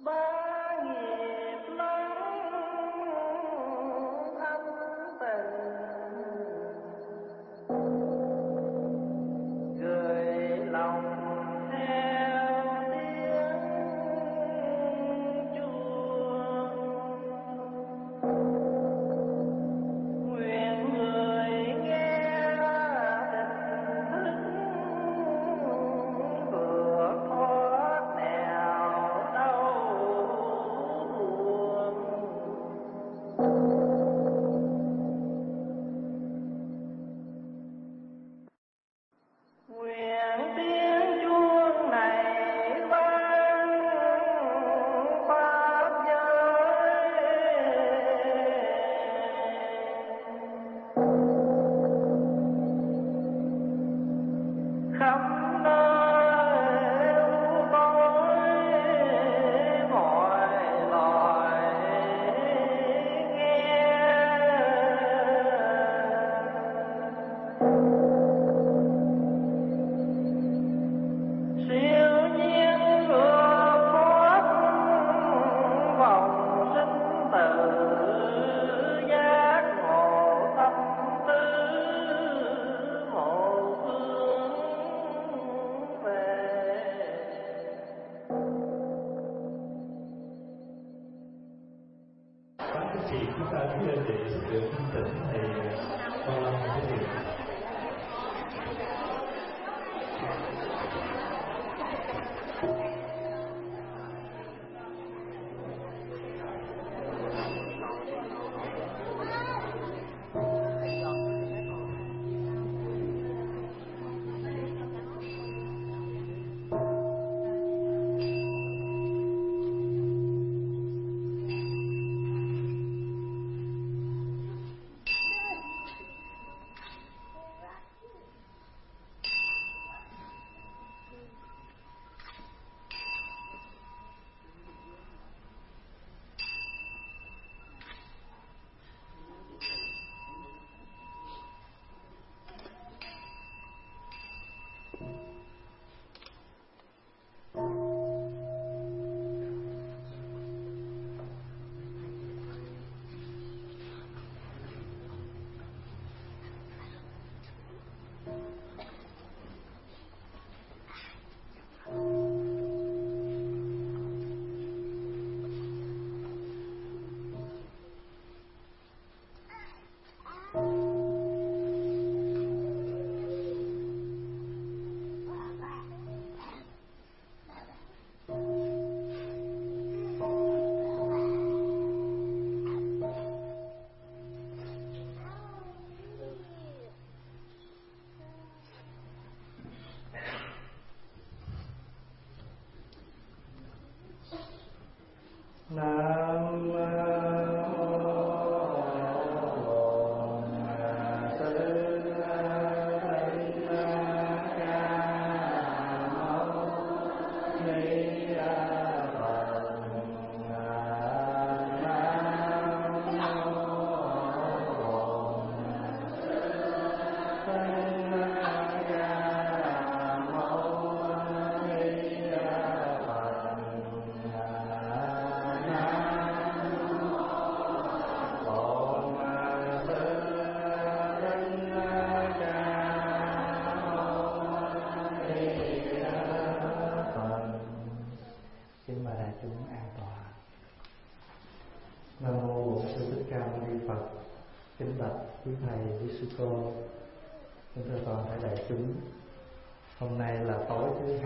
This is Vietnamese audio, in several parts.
Hôm nay là tối thứ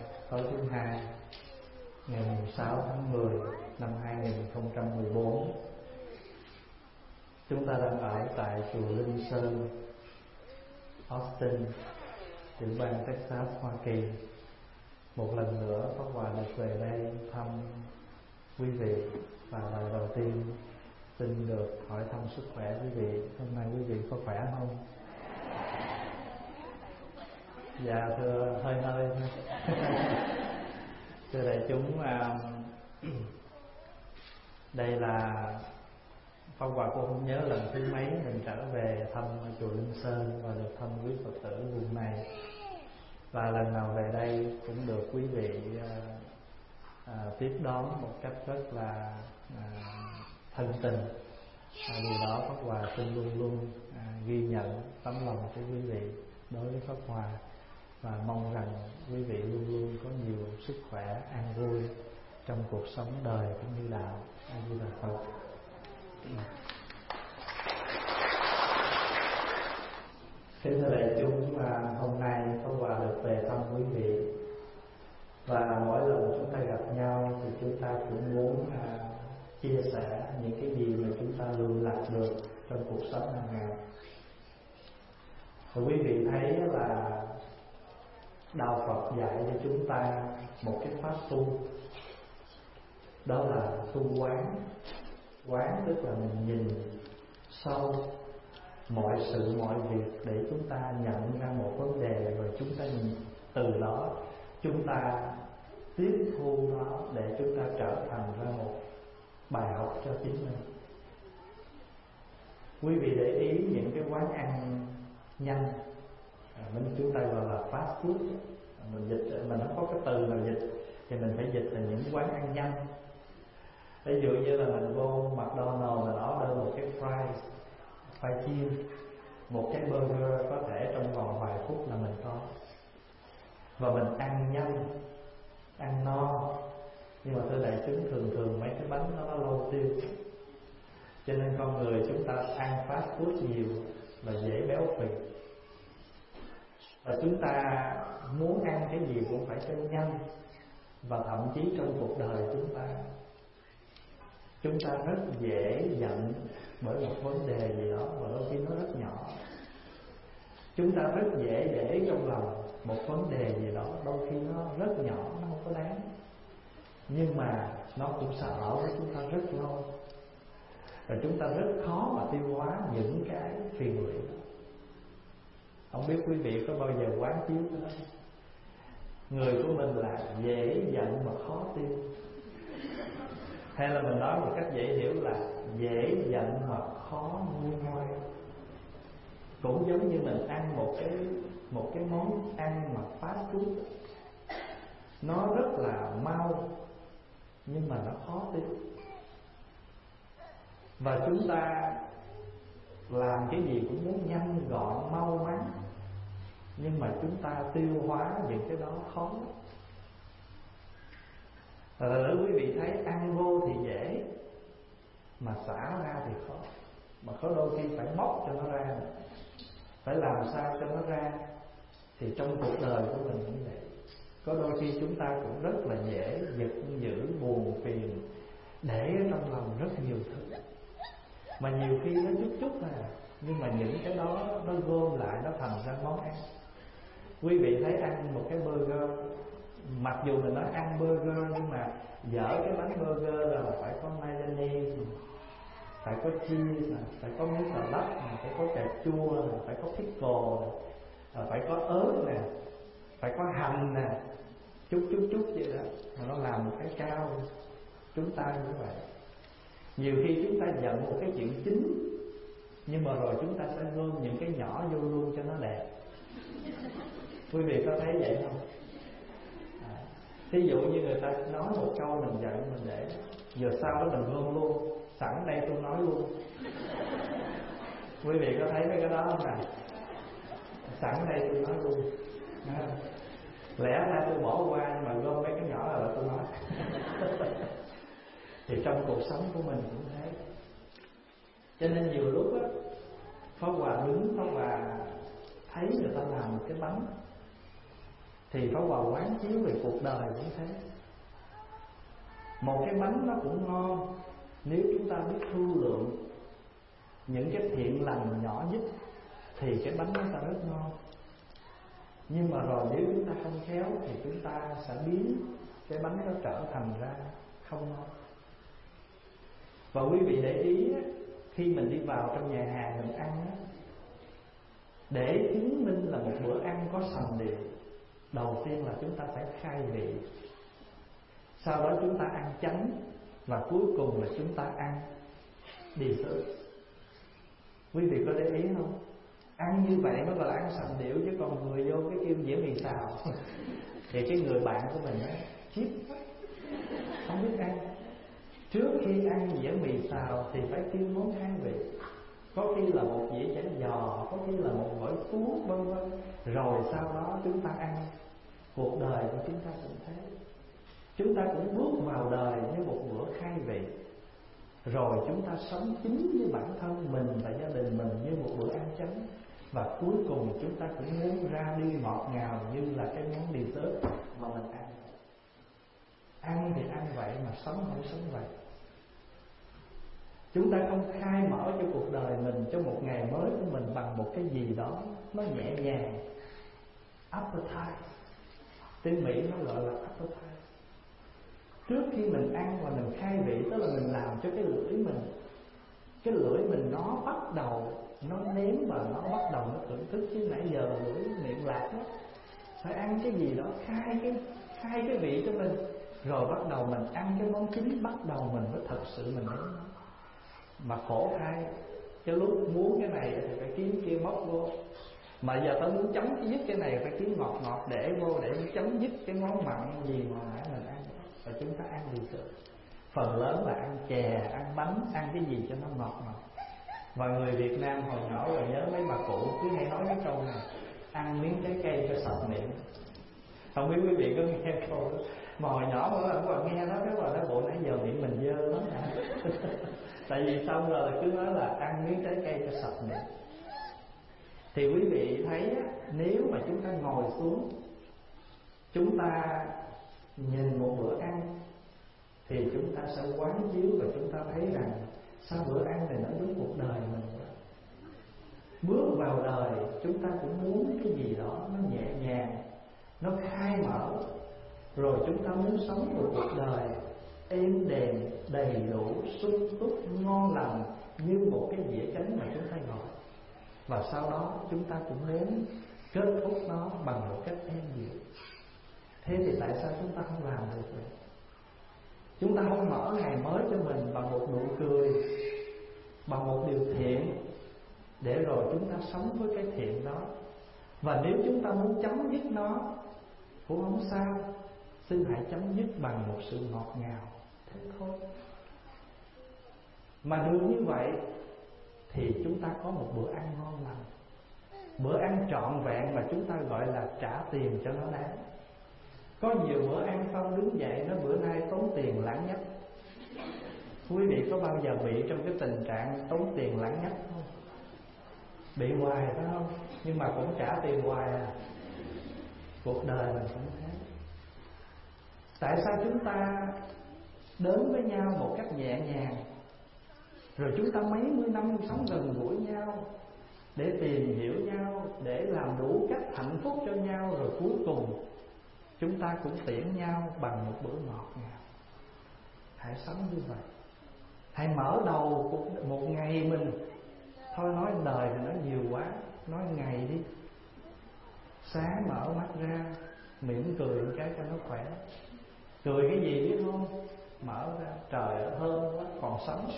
hai ngày 6 tháng 10 năm 2014. Chúng ta đang ở tại chùa Linh Sơn, Austin, tiểu bang Texas, Hoa Kỳ. Một lần nữa Pháp Hòa được về đây thăm quý vị, và lời đầu tiên xin được hỏi thăm sức khỏe quý vị. Hôm nay quý vị có khỏe không? Dạ thưa, hơi thôi. Thưa đại chúng, đây là Pháp Hòa cũng không nhớ lần thứ mấy mình trở về thăm chùa Linh Sơn và được thăm quý Phật tử vùng này. Và lần nào về đây cũng được quý vị tiếp đón một cách rất là thân tình. Điều đó Pháp Hòa xin luôn luôn ghi nhận tấm lòng của quý vị đối với Pháp Hòa, và mong rằng quý vị luôn luôn có nhiều sức khỏe, an vui trong cuộc sống đời cũng như đạo. A Di Đà Phật. Kính thưa đại chúng, hôm nay Pháp Hòa được về thăm quý vị, và mỗi lần chúng ta gặp nhau thì chúng ta cũng muốn chia sẻ những cái gì mà chúng ta lường lạc được trong cuộc sống hàng ngày. Và quý vị thấy là Đạo Phật dạy cho chúng ta một cái pháp tu, đó là tu quán. Quán tức là mình nhìn sâu mọi sự mọi việc để chúng ta nhận ra một vấn đề, rồi chúng ta từ đó chúng ta tiếp thu nó để chúng ta trở thành ra một bài học cho chính mình. Quý vị để ý những cái quán ăn nhanh, chúng ta gọi là fast food, mình dịch, mình không có cái từ nào dịch thì mình phải dịch là những quán ăn nhanh. Ví dụ như là mình vô McDonald's, mình order một cái fried chiên, một cái burger có thể trong vòng vài phút là mình có, và mình ăn nhanh, ăn no. Nhưng mà thưa đại chúng, thường mấy cái bánh nó lâu tiêu, cho nên con người chúng ta ăn fast food nhiều là dễ béo phì. Và chúng ta muốn ăn cái gì cũng phải cho nhanh, và thậm chí trong cuộc đời chúng ta rất dễ giận bởi một vấn đề gì đó, và đôi khi nó rất nhỏ. Chúng ta rất dễ để trong lòng một vấn đề gì đó, đôi khi nó rất nhỏ, nó không có đáng, nhưng mà nó cũng sẽ ở với chúng ta rất lâu, và chúng ta rất khó mà tiêu hóa những cái phiền lụy đó. Không biết quý vị có bao giờ quán chiếu cái đó? Người của mình là dễ giận mà khó tiêu, hay là mình nói một cách dễ hiểu là dễ giận mà khó nguôi ngoai. Cũng giống như mình ăn một cái món ăn mà fast food, nó rất là mau nhưng mà nó khó tiêu. Và chúng ta làm cái gì cũng muốn nhanh gọn mau mắn, nhưng mà chúng ta tiêu hóa những cái đó khó. Rồi quý vị thấy ăn vô thì dễ, mà xả ra thì khó. Mà có đôi khi phải móc cho nó ra, phải làm sao cho nó ra. Thì trong cuộc đời của mình cũng vậy. Có đôi khi chúng ta cũng rất là dễ giật dữ, buồn phiền, để trong lòng rất nhiều thứ, mà nhiều khi nó chút nhưng mà những cái đó nó gom lại, nó thành ra món ăn. Quý vị thấy ăn một cái burger, mặc dù mình nói ăn burger, nhưng mà dở cái bánh burger là phải có mayonnaise, phải có cheese, phải có miếng xà lách, phải có cà chua, phải có pickle, phải có ớt nè, phải có hành nè, chút vậy đó, mà nó làm một cái cao. Chúng ta như vậy, nhiều khi chúng ta giận một cái chuyện chính, nhưng mà rồi chúng ta sẽ gom những cái nhỏ vô luôn cho nó đẹp. Quý vị có thấy vậy không? Ví dụ như người ta nói một câu mình giận, mình để giờ sau đó mình gom luôn, sẵn đây tôi nói luôn. Quý vị có thấy mấy cái đó không nào? Sẵn đây tôi nói luôn. Lẽ ra tôi bỏ qua, nhưng mà gom mấy cái nhỏ là tôi nói. Thì trong cuộc sống của mình cũng thế. Cho nên nhiều lúc á, Pháp Hòa đứng, Pháp Hòa thấy người ta làm một cái bánh, thì Pháp Hòa quán chiếu về cuộc đời cũng thế. Một cái bánh nó cũng ngon nếu chúng ta biết thương lượng những cái thiện lành nhỏ nhất, thì cái bánh nó sẽ rất ngon. Nhưng mà rồi nếu chúng ta không khéo thì chúng ta sẽ biến cái bánh nó trở thành ra không ngon. Và quý vị để ý á, khi mình đi vào trong nhà hàng mình ăn á, để chứng minh là một bữa ăn có sành điệu, đầu tiên là chúng ta phải khai vị, sau đó chúng ta ăn chánh, và cuối cùng là chúng ta ăn dessert. Quý vị có để ý không? Ăn như vậy mới gọi là ăn sành điệu, chứ còn người vô cái kêu dĩa mì xào thì cái người bạn của mình á chip khi ăn dĩa mì xào thì phải kêu món khai vị, có khi là một dĩa chả giò, có khi là một gỏi cuốn, vân vân. Rồi sau đó chúng ta ăn. Cuộc đời của chúng ta cũng thế. Chúng ta cũng bước vào đời như một bữa khai vị, rồi chúng ta sống chính với bản thân mình và gia đình mình như một bữa ăn chánh. Và cuối cùng chúng ta cũng muốn ra đi ngọt ngào như là cái món dessert mà mình ăn. Ăn thì ăn vậy mà sống không sống vậy. Chúng ta không khai mở cho cuộc đời mình, cho một ngày mới của mình bằng một cái gì đó nó nhẹ nhàng. Appetite, tiếng Mỹ nó gọi là appetite. Trước khi mình ăn và mình khai vị, tức là mình làm cho cái lưỡi mình nó bắt đầu nó nếm và nó bắt đầu nó thưởng thức. Chứ nãy giờ lưỡi miệng lạc đó, phải ăn cái gì đó khai cái vị cho mình, rồi bắt đầu mình ăn cái món chính, bắt đầu mình mới thật sự mình nếm nó. Mà khổ thay, cái lúc muốn cái này thì phải kiếm kia móc vô, mà giờ tao muốn chấm dứt cái này phải kiếm ngọt để vô để chấm dứt cái món mặn gì mà nãy mình ăn. Và chúng ta ăn gì sự phần lớn là ăn chè, ăn bánh, ăn cái gì cho nó ngọt. Và người Việt Nam hồi nhỏ rồi nhớ mấy bà cụ cứ hay nói cái câu này: ăn miếng trái cây cho sạch miệng. Không biết quý vị có nghe câu đó? Mà hồi nhỏ mỗi lần các bạn nghe nó, các bạn nói bộ nãy giờ miệng mình dơ lắm hả? Tại vì xong rồi là cứ nói là ăn miếng trái cây cho sạch miệng. Thì quý vị thấy nếu mà chúng ta ngồi xuống, chúng ta nhìn một bữa ăn, thì chúng ta sẽ quán chiếu và chúng ta thấy rằng sao bữa ăn này nó đúng cuộc đời mình vậy. Bước vào đời chúng ta cũng muốn cái gì đó nó nhẹ nhàng, nó khai mở. Rồi chúng ta muốn sống một cuộc đời êm đềm, đầy đủ, sung túc, ngon lành như một cái dĩa chánh mà chúng ta gọi. Và sau đó chúng ta cũng muốn kết thúc nó bằng một cách êm dịu. Thế thì tại sao chúng ta không làm được vậy? Chúng ta không mở ngày mới cho mình bằng một nụ cười, bằng một điều thiện, để rồi chúng ta sống với cái thiện đó. Và nếu chúng ta muốn chấm dứt nó cũng không sao, xin hãy chấm dứt bằng một sự ngọt ngào, thế thôi. Mà được như vậy thì chúng ta có một bữa ăn ngon lành, bữa ăn trọn vẹn mà chúng ta gọi là trả tiền cho nó đáng. Có nhiều bữa ăn xong đứng dậy nói bữa nay tốn tiền lãng nhách. Quý vị có bao giờ bị trong cái tình trạng tốn tiền lãng nhách không? Bị hoài phải không? Nhưng mà cũng trả tiền hoài à. Cuộc đời mình cũng thế. Tại sao chúng ta đến với nhau một cách nhẹ nhàng, rồi chúng ta mấy mươi năm sống gần gũi nhau để tìm hiểu nhau, để làm đủ cách hạnh phúc cho nhau, rồi cuối cùng chúng ta cũng tiễn nhau bằng một bữa ngọt ngào. Hãy sống như vậy. Hãy mở đầu một ngày mình. Thôi nói đời thì nó nhiều quá, nói ngày đi. Sáng mở mắt ra, mỉm cười một cái cho nó khỏe. Cười cái gì biết không? Mở ra, trời ơi thơm quá, còn sống.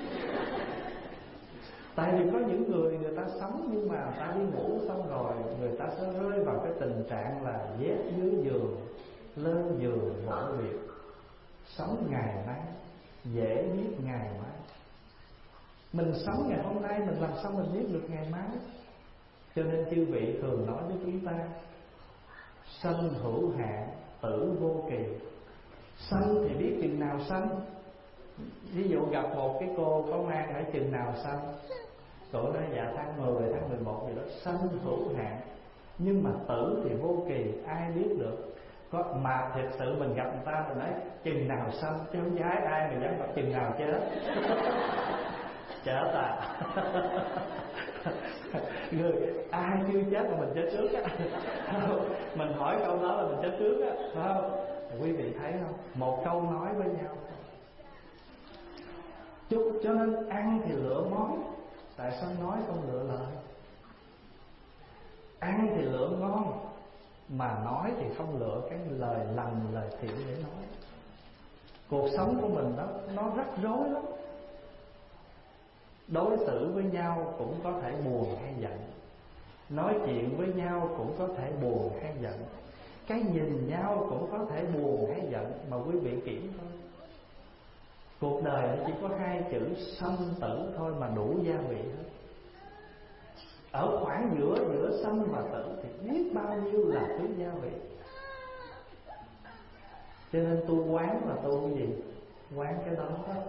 Tại vì có những người ta sống nhưng mà người ta đi ngủ xong rồi người ta sẽ rơi vào cái tình trạng là dép dưới giường, lên giường ngủ việc. Sống ngày nay dễ biết ngày mai. Mình sống ngày hôm nay, mình làm sao mình biết được ngày mai? Cho nên chư vị thường nói với chúng ta: sanh hữu hạn, tử vô kỳ. Sanh thì biết chừng nào sanh. Ví dụ gặp một cái cô có mang ở chừng nào sanh, cổ nói dạ tháng 10, tháng 11 gì đó. Sanh hữu hạn, nhưng mà tử thì vô kỳ, ai biết được. Mà thật sự mình gặp người ta mình nói chừng nào sanh, chứ không dám ai mà dám gặp chừng nào chết. Chết à. Người ai chưa chết mà mình chết trước á. Mình hỏi câu đó là mình chết trước á, phải không? Quý vị thấy không? Một câu nói với nhau. Cho nên ăn thì lựa món, tại sao nói không lựa lời? Ăn thì lựa ngon, mà nói thì không lựa cái lời lành, lời thiện để nói. Cuộc sống của mình nó rắc rối lắm. Đối xử với nhau cũng có thể buồn hay giận, nói chuyện với nhau cũng có thể buồn hay giận, cái nhìn nhau cũng có thể buồn hay giận. Mà quý vị kiểm thôi, Cuộc đời nó chỉ có hai chữ sanh tử thôi mà đủ gia vị hết. Ở khoảng giữa sanh và tử thì biết bao nhiêu là thứ gia vị. Cho nên tu quán là tu cái gì? Quán cái đó hết.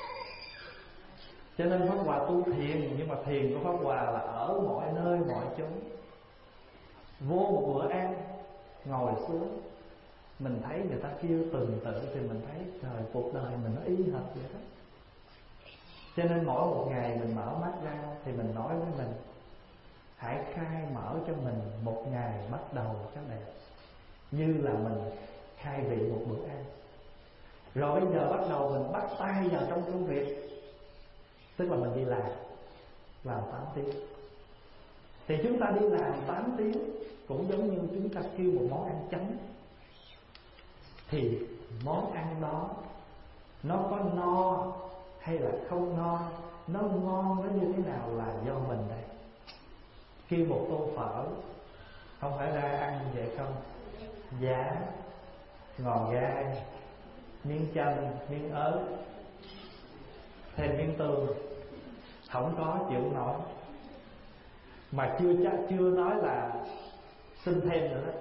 Cho nên Pháp Hòa tu thiền, nhưng mà thiền của Pháp Hòa là ở mọi nơi mọi chỗ. Vô một bữa ăn, ngồi xuống, mình thấy người ta kêu từng tự thì mình thấy trời, cuộc đời mình nó y hệt vậy đó. Cho nên mỗi một ngày mình mở mắt ra thì mình nói với mình, hãy khai mở cho mình một ngày bắt đầu cho đẹp, như là mình khai vị một bữa ăn. Rồi bây giờ bắt đầu mình bắt tay vào trong công việc, tức là mình đi làm 8 tiếng. Thì chúng ta đi làm 8 tiếng cũng giống như chúng ta kêu một món ăn chấm. Thì món ăn đó nó có no hay là không no, nó ngon nó như thế nào là do mình đây. Kêu một tô phở, không phải ra ăn như vậy không, giá, ngò gai, miếng chanh, miếng ớt, thêm miếng tương, không có chịu nổi. Mà chưa nói là xin thêm nữa đó.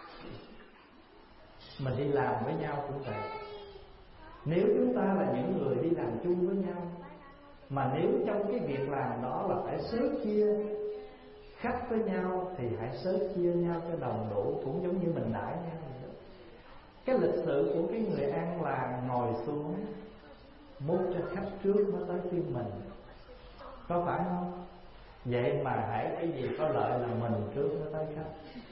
Mình đi làm với nhau cũng vậy. Nếu chúng ta là những người đi làm chung với nhau, mà nếu trong cái việc làm đó là phải xới chia khách với nhau, thì hãy xới chia nhau cho đồng đủ, cũng giống như mình đãi nhau vậy đó. Cái lịch sự của cái người ăn là ngồi xuống múc cho khách trước mới tới phiên mình, có phải không? Vậy mà hãy cái gì có lợi là mình trước mới tới khách.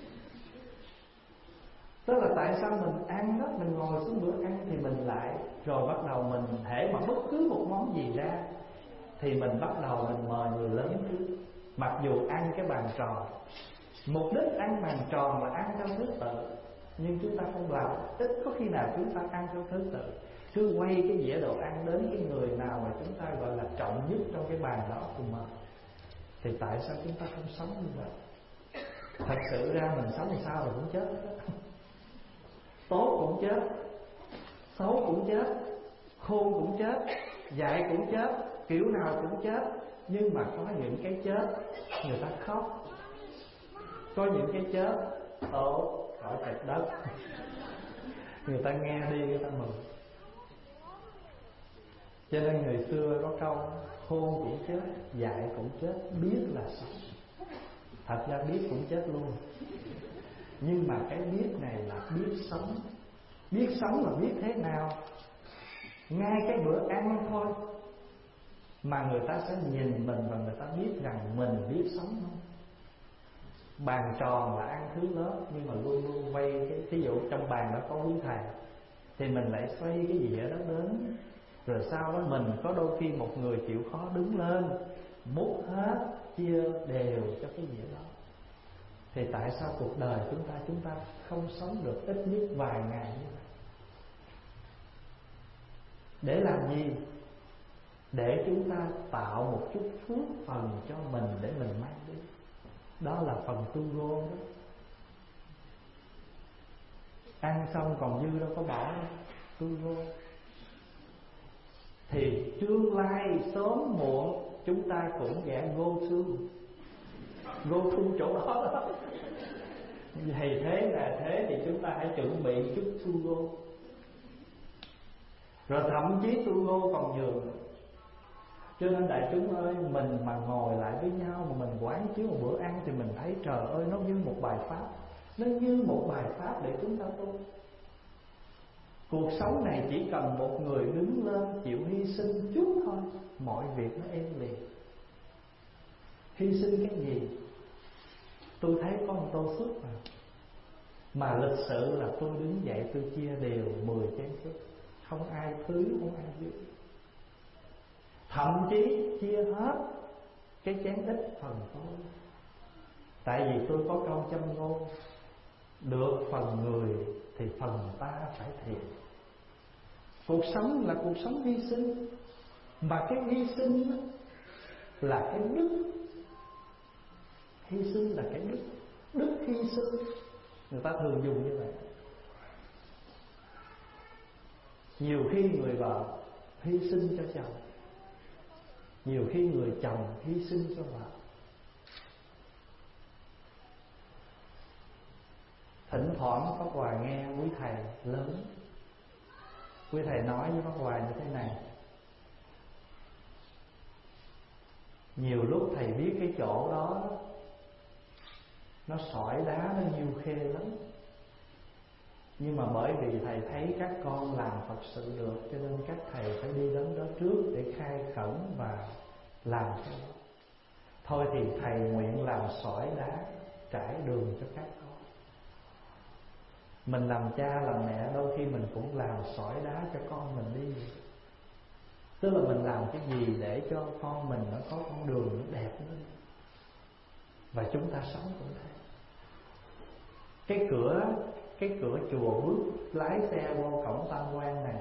Tức là tại sao mình ăn đó, mình ngồi xuống bữa ăn thì mình lại, rồi bắt đầu mình hễ mà bất cứ một món gì ra thì mình bắt đầu mình mời người lớn trước. Mặc dù ăn cái bàn tròn, mục đích ăn bàn tròn là ăn theo thứ tự, nhưng chúng ta không làm. Ít có khi nào chúng ta ăn theo thứ tự, cứ quay cái dĩa đồ ăn đến cái người nào mà chúng ta gọi là trọng nhất trong cái bàn đó cùng mà. Thì tại sao chúng ta không sống như vậy? Thật sự ra mình sống làm sao rồi cũng chết đó. Tốt cũng chết, xấu cũng chết, khôn cũng chết, dại cũng chết, kiểu nào cũng chết. Nhưng mà có những cái chết người ta khóc, có những cái chết tổ khỏi trạch đất, người ta nghe đi người ta mừng. Cho nên người xưa có câu khôn cũng chết, dại cũng chết, biết là sống. Thật ra biết cũng chết luôn. Nhưng mà cái biết này là biết sống. Biết sống là biết thế nào? Ngay cái bữa ăn thôi mà người ta sẽ nhìn mình và người ta biết rằng mình biết sống không? Bàn tròn là ăn thứ lớn, nhưng mà luôn luôn quay cái, ví dụ trong bàn đó có quý thầy thì mình lại xoay cái dĩa đó đến. Rồi sau đó mình có đôi khi một người chịu khó đứng lên múc hết, chia đều cho cái dĩa đó. Thì tại sao cuộc đời chúng ta không sống được ít nhất vài ngày như vậy? Để làm gì? Để chúng ta tạo một chút phước phần cho mình để mình mang đi. Đó là phần tu gôn đó. Ăn xong còn dư đâu có bỏ đâu, tu gôn. Thì tương lai sớm muộn chúng ta cũng sẽ vô xương, vô thu chỗ đó đó. Vì thế là thế thì chúng ta hãy chuẩn bị chút tu gôn. Rồi thậm chí tu gôn còn nhường. Cho nên đại chúng ơi, mình mà ngồi lại với nhau mà mình quán chiếu một bữa ăn thì mình thấy trời ơi, nó như một bài pháp. Nó như một bài pháp để chúng ta tu. Cuộc sống này chỉ cần một người đứng lên chịu hy sinh chút thôi, mọi việc nó êm liền. Hy sinh cái gì? Tôi thấy có một tô súp mà lịch sự là tôi đứng dậy tôi chia đều 10 chén súp, không ai thứ, không ai dưới. Thậm chí chia hết cái chén ít phần tôi. Tại vì tôi có câu châm ngôn: được phần người thì phần ta phải thiệt. Cuộc sống là cuộc sống hy sinh, mà cái hy sinh là cái đức. Hy sinh là cái đức. Đức hy sinh, người ta thường dùng như vậy. Nhiều khi người vợ hy sinh cho chồng. Nhiều khi người chồng hy sinh cho vợ. Thỉnh thoảng Pháp Hòa nghe quý thầy lớn, quý thầy nói với Pháp Hòa như thế này: nhiều lúc thầy biết cái chỗ đó nó sỏi đá, nó nhiêu khê lắm, nhưng mà bởi vì thầy thấy các con làm Phật sự được, cho nên các thầy phải đi đến đó trước để khai khẩn và làm cái đó. Thôi thì thầy nguyện làm sỏi đá trải đường cho các con. Mình làm cha làm mẹ đôi khi mình cũng làm sỏi đá cho con mình đi. Tức là mình làm cái gì để cho con mình nó có con đường nó đẹp hơn. Và chúng ta sống cũng thế. Cái cửa chùa bước lái xe vô cổng Tam Quan này,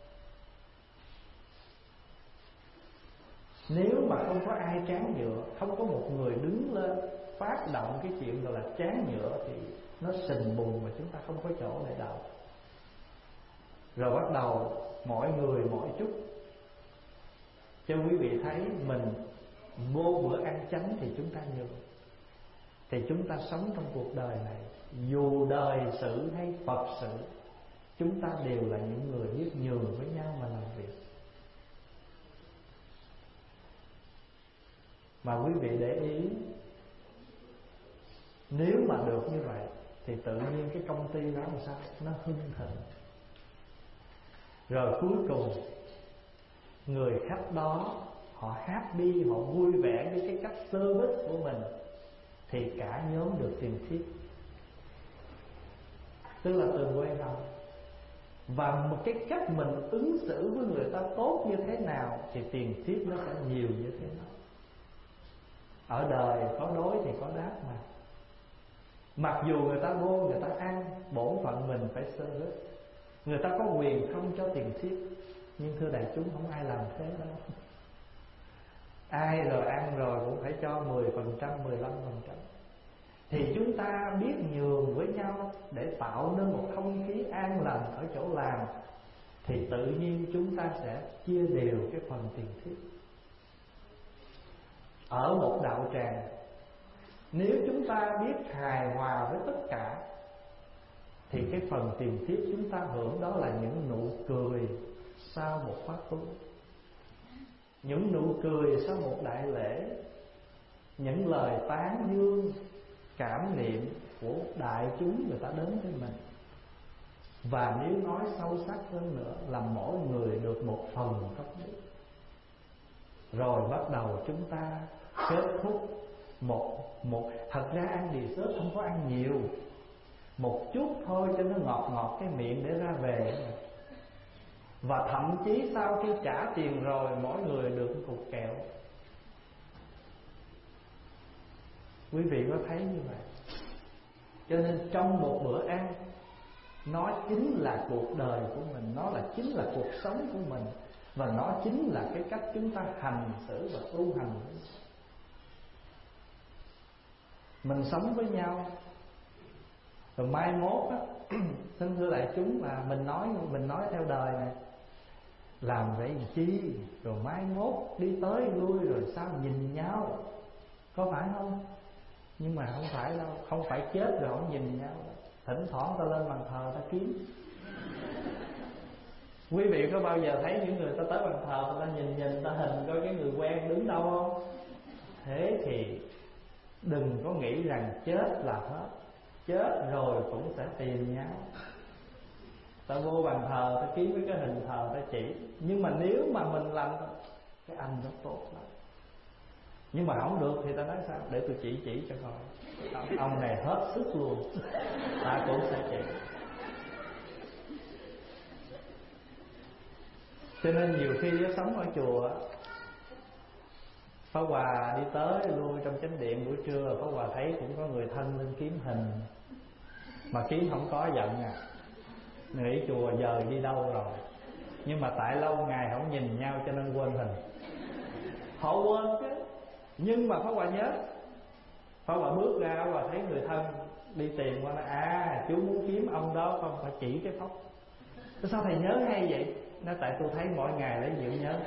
nếu mà không có ai tráng nhựa, không có một người đứng lên phát động cái chuyện gọi là tráng nhựa, thì nó sình bùn mà chúng ta không có chỗ để đậu. Rồi bắt đầu mỗi người mỗi chút. Cho quý vị thấy mình vô bữa ăn chánh thì chúng ta nhường. Thì chúng ta sống trong cuộc đời này, dù đời sự hay Phật sự, chúng ta đều là những người biết nhường với nhau mà làm việc. Mà quý vị để ý, nếu mà được như vậy thì tự nhiên cái công ty đó làm sao nó hưng thịnh. Rồi cuối cùng người khách đó họ happy, họ vui vẻ với cái cách service của mình, thì cả nhóm được tiền tiếp. Tức là từ quay đầu. Và một cái cách mình ứng xử với người ta tốt như thế nào thì tiền tiếp nó sẽ nhiều như thế nào. Ở đời có đối thì có đáp mà. Mặc dù người ta vô người ta ăn, bổn phận mình phải service. Người ta có quyền không cho tiền tiếp, nhưng thưa đại chúng không ai làm thế đâu. Ai rồi ăn rồi cũng phải cho 10%, 15%. Thì chúng ta biết nhường với nhau để tạo nên một không khí an lành ở chỗ làm, thì tự nhiên chúng ta sẽ chia đều cái phần tiền tiếp. Ở một đạo tràng, nếu chúng ta biết hài hòa với tất cả, thì cái phần tiền tiếp chúng ta hưởng đó là những nụ cười sau một pháp tu, những nụ cười sau một đại lễ, những lời tán dương cảm niệm của đại chúng người ta đến với mình. Và nếu nói sâu sắc hơn nữa là mỗi người được một phần công đức. Rồi bắt đầu chúng ta kết thúc một thật ra ăn dessert không có ăn nhiều, một chút thôi cho nó ngọt ngọt cái miệng để ra về. Và thậm chí sau khi trả tiền rồi, mỗi người được một cục kẹo. Quý vị có thấy như vậy? Cho nên trong một bữa ăn, nó chính là cuộc đời của mình, nó là chính là cuộc sống của mình, và nó chính là cái cách chúng ta hành xử và tu hành. Mình sống với nhau. Rồi mai mốt á, xin thưa đại chúng, là mình nói theo đời này, làm vậy làm chi, rồi mai mốt đi tới lui rồi sao nhìn nhau, có phải không? Nhưng mà không phải đâu, không phải chết rồi không nhìn nhau. Thỉnh thoảng ta lên bàn thờ ta kiếm. Quý vị có bao giờ thấy những người ta tới bàn thờ ta nhìn ta hình coi cái người quen đứng đâu không? Thế thì đừng có nghĩ rằng chết là hết. Chết rồi cũng sẽ tìm nhau. Ta vô bàn thờ ta kiếm với cái hình thờ ta chỉ. Nhưng mà nếu mà mình làm cái anh đó tốt lắm, nhưng mà không được thì ta nói sao? Để tôi chỉ cho coi. Ông này hết sức luôn, ta cũng sẽ chỉ. Cho nên nhiều khi sống ở chùa, Pháp Hòa đi tới lui trong chánh điện buổi trưa, Pháp Hòa thấy cũng có người thân lên kiếm hình, mà kiếm không có giận à, nghĩ chùa giờ đi đâu rồi. Nhưng mà tại lâu ngày không nhìn nhau cho nên quên hình. Họ quên chứ. Nhưng mà Pháp Hòa nhớ. Pháp Hòa bước ra, Pháp Hòa thấy người thân đi tìm qua, chú muốn kiếm ông đó không, phải chỉ cái tóc. Sao thầy nhớ hay vậy? Nói tại tôi thấy mỗi ngày lấy Diệu nhớ.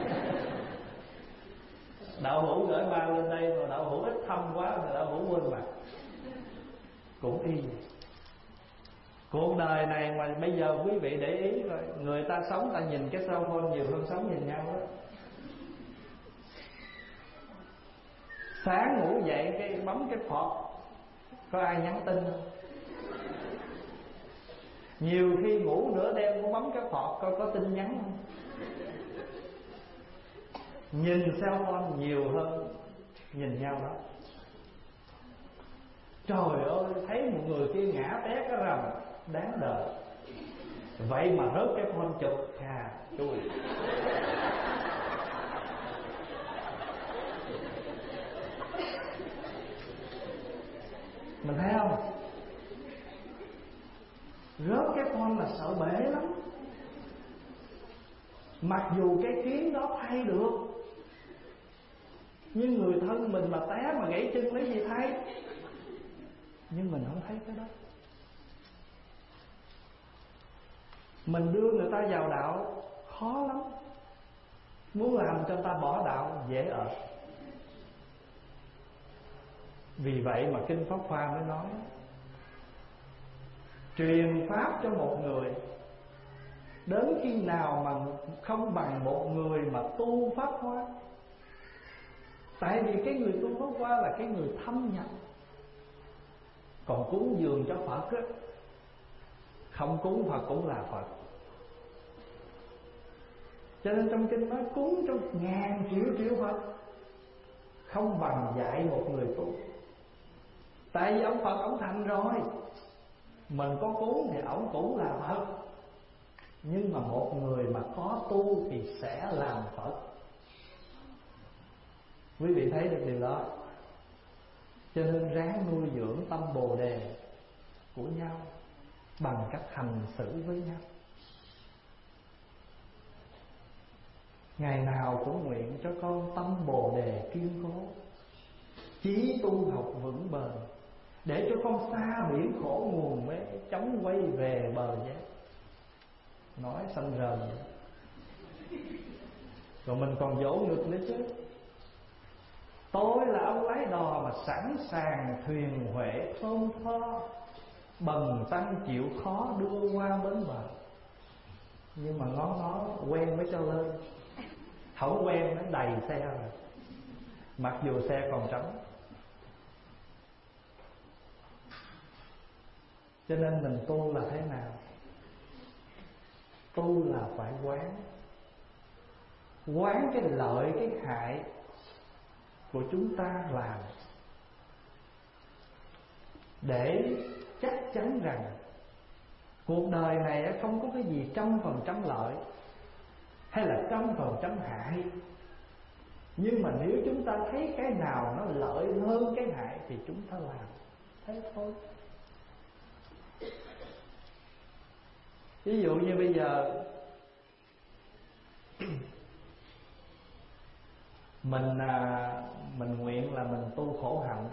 Đạo hữu gửi ba lên đây mà đạo hữu ít thăm quá rồi đạo hữu quên mặt. Cũng y vậy. Cuộc đời này mà bây giờ quý vị để ý rồi, người ta sống ta nhìn cái cell phone nhiều hơn sống nhìn nhau đó. Sáng ngủ dậy cái bấm cái phọt, có ai nhắn tin không? Nhiều khi ngủ nửa đêm cũng bấm cái phọt coi có tin nhắn không. Nhìn cell phone nhiều hơn nhìn nhau đó. Trời ơi, thấy một người kia ngã té cái rầm, đáng đời. Vậy mà rớt cái phone chụp, chui. Mình thấy không? Rớt cái phone là sợ bể lắm. Mặc dù cái kiến đó thay được, nhưng người thân mình mà té mà gãy chân lấy gì thay? Nhưng mình không thấy cái đó. Mình đưa người ta vào đạo khó lắm. Muốn làm cho người ta bỏ đạo dễ ở. Vì vậy mà Kinh Pháp Hoa mới nói truyền pháp cho một người đến khi nào mà không bằng một người mà tu Pháp Hoa. Tại vì cái người tu Pháp Hoa là cái người thâm nhập. Còn cúng dường cho Phật á, không cúng Phật cũng là Phật. Cho nên trong kinh nói cúng cho ngàn triệu Phật không bằng dạy một người tu. Tại vì ông Phật ông thành rồi, mình có cúng thì ông cũng là Phật. Nhưng mà một người mà có tu thì sẽ làm Phật. Quý vị thấy được điều đó. Cho nên ráng nuôi dưỡng tâm Bồ Đề của nhau bằng cách hành xử với nhau. Ngày nào cũng nguyện cho con tâm Bồ Đề kiên cố, chí tu học vững bền, để cho con xa biển khổ nguồn mê, chống quay về bờ giác. Nói xanh rờn. Rồi mình còn dỗ ngực nữa chứ. Tôi là ông lái đò mà sẵn sàng thuyền huệ thơm tho, bần tăng chịu khó đưa qua bến bờ. Nhưng mà ngó quen mới cho lên. Không quen nó đầy xe rồi, mặc dù xe còn trống. Cho nên mình tu là thế nào? Tu là phải quán cái lợi cái hại của chúng ta làm, để chắc chắn rằng cuộc đời này không có cái gì 100% lợi hay là 100% hại. Nhưng mà nếu chúng ta thấy cái nào nó lợi hơn cái hại thì chúng ta làm, thế thôi. Ví dụ như bây giờ mình nguyện là mình tu khổ hạnh,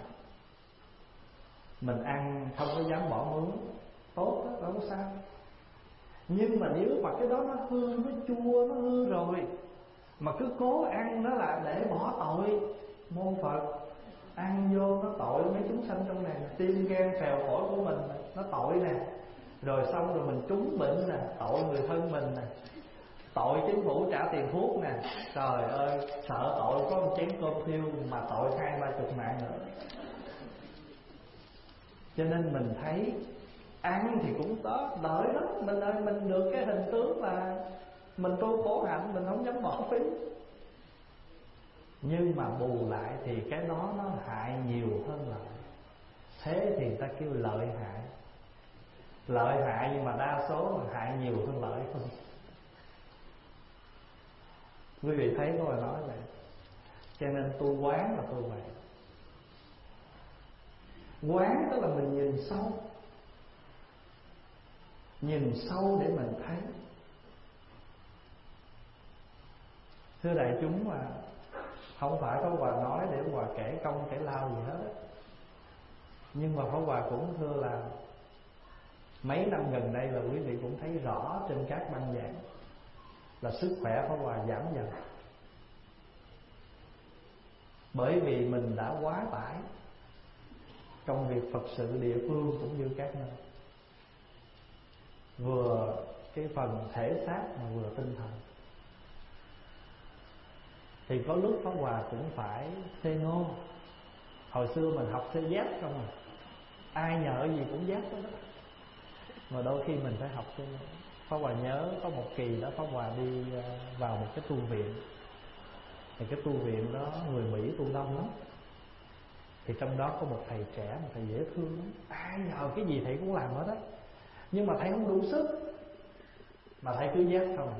mình ăn không có dám bỏ mướn, tốt đó, đâu có sao. Nhưng mà nếu mà cái đó nó hư, nó chua, nó hư rồi mà cứ cố ăn, nó là để bỏ tội môn Phật. Ăn vô nó tội mấy chúng sanh trong này, tim gan phèo phổi của mình nó tội nè. Rồi xong rồi mình trúng bệnh nè, tội người thân mình nè, tội chính phủ trả tiền thuốc nè. Trời ơi, sợ tội có một chén cơm thiêu mà tội 20-30 mạng nữa. Cho nên mình thấy ăn thì cũng có đợi lắm. Mình ơi, mình được cái hình tướng là mình tu khổ hạnh, mình không dám bỏ phí. Nhưng mà bù lại thì cái đó nó hại nhiều hơn lợi. Thế thì ta kêu lợi hại. Lợi hại nhưng mà đa số là hại nhiều hơn lợi hơn. Quý vị thấy có bài nói vậy. Cho nên tu quán là tu vậy. Quán tức là mình nhìn sâu. Nhìn sâu để mình thấy. Thưa đại chúng, mà không phải Pháp Hòa nói để Hòa kể công kể lao gì hết. Nhưng mà Pháp Hòa cũng thưa là mấy năm gần đây là quý vị cũng thấy rõ trên các băng giảng là sức khỏe Pháp Hòa giảm dần. Bởi vì mình đã quá tải công việc Phật sự địa phương cũng như các nơi, vừa cái phần thể xác mà vừa tinh thần. Thì có lúc Pháp Hòa cũng phải say no. Hồi xưa mình học say Z không à, ai nhờ gì cũng Z đó. Mà đôi khi mình phải học say no. Pháp Hòa nhớ có một kỳ đó Pháp Hòa đi vào một cái tu viện. Thì cái tu viện đó người Mỹ tu đông lắm. Thì trong đó có một thầy trẻ, một thầy dễ thương lắm. Ai nhờ cái gì thầy cũng làm hết á. Nhưng mà thầy không đủ sức, mà thầy cứ Z không.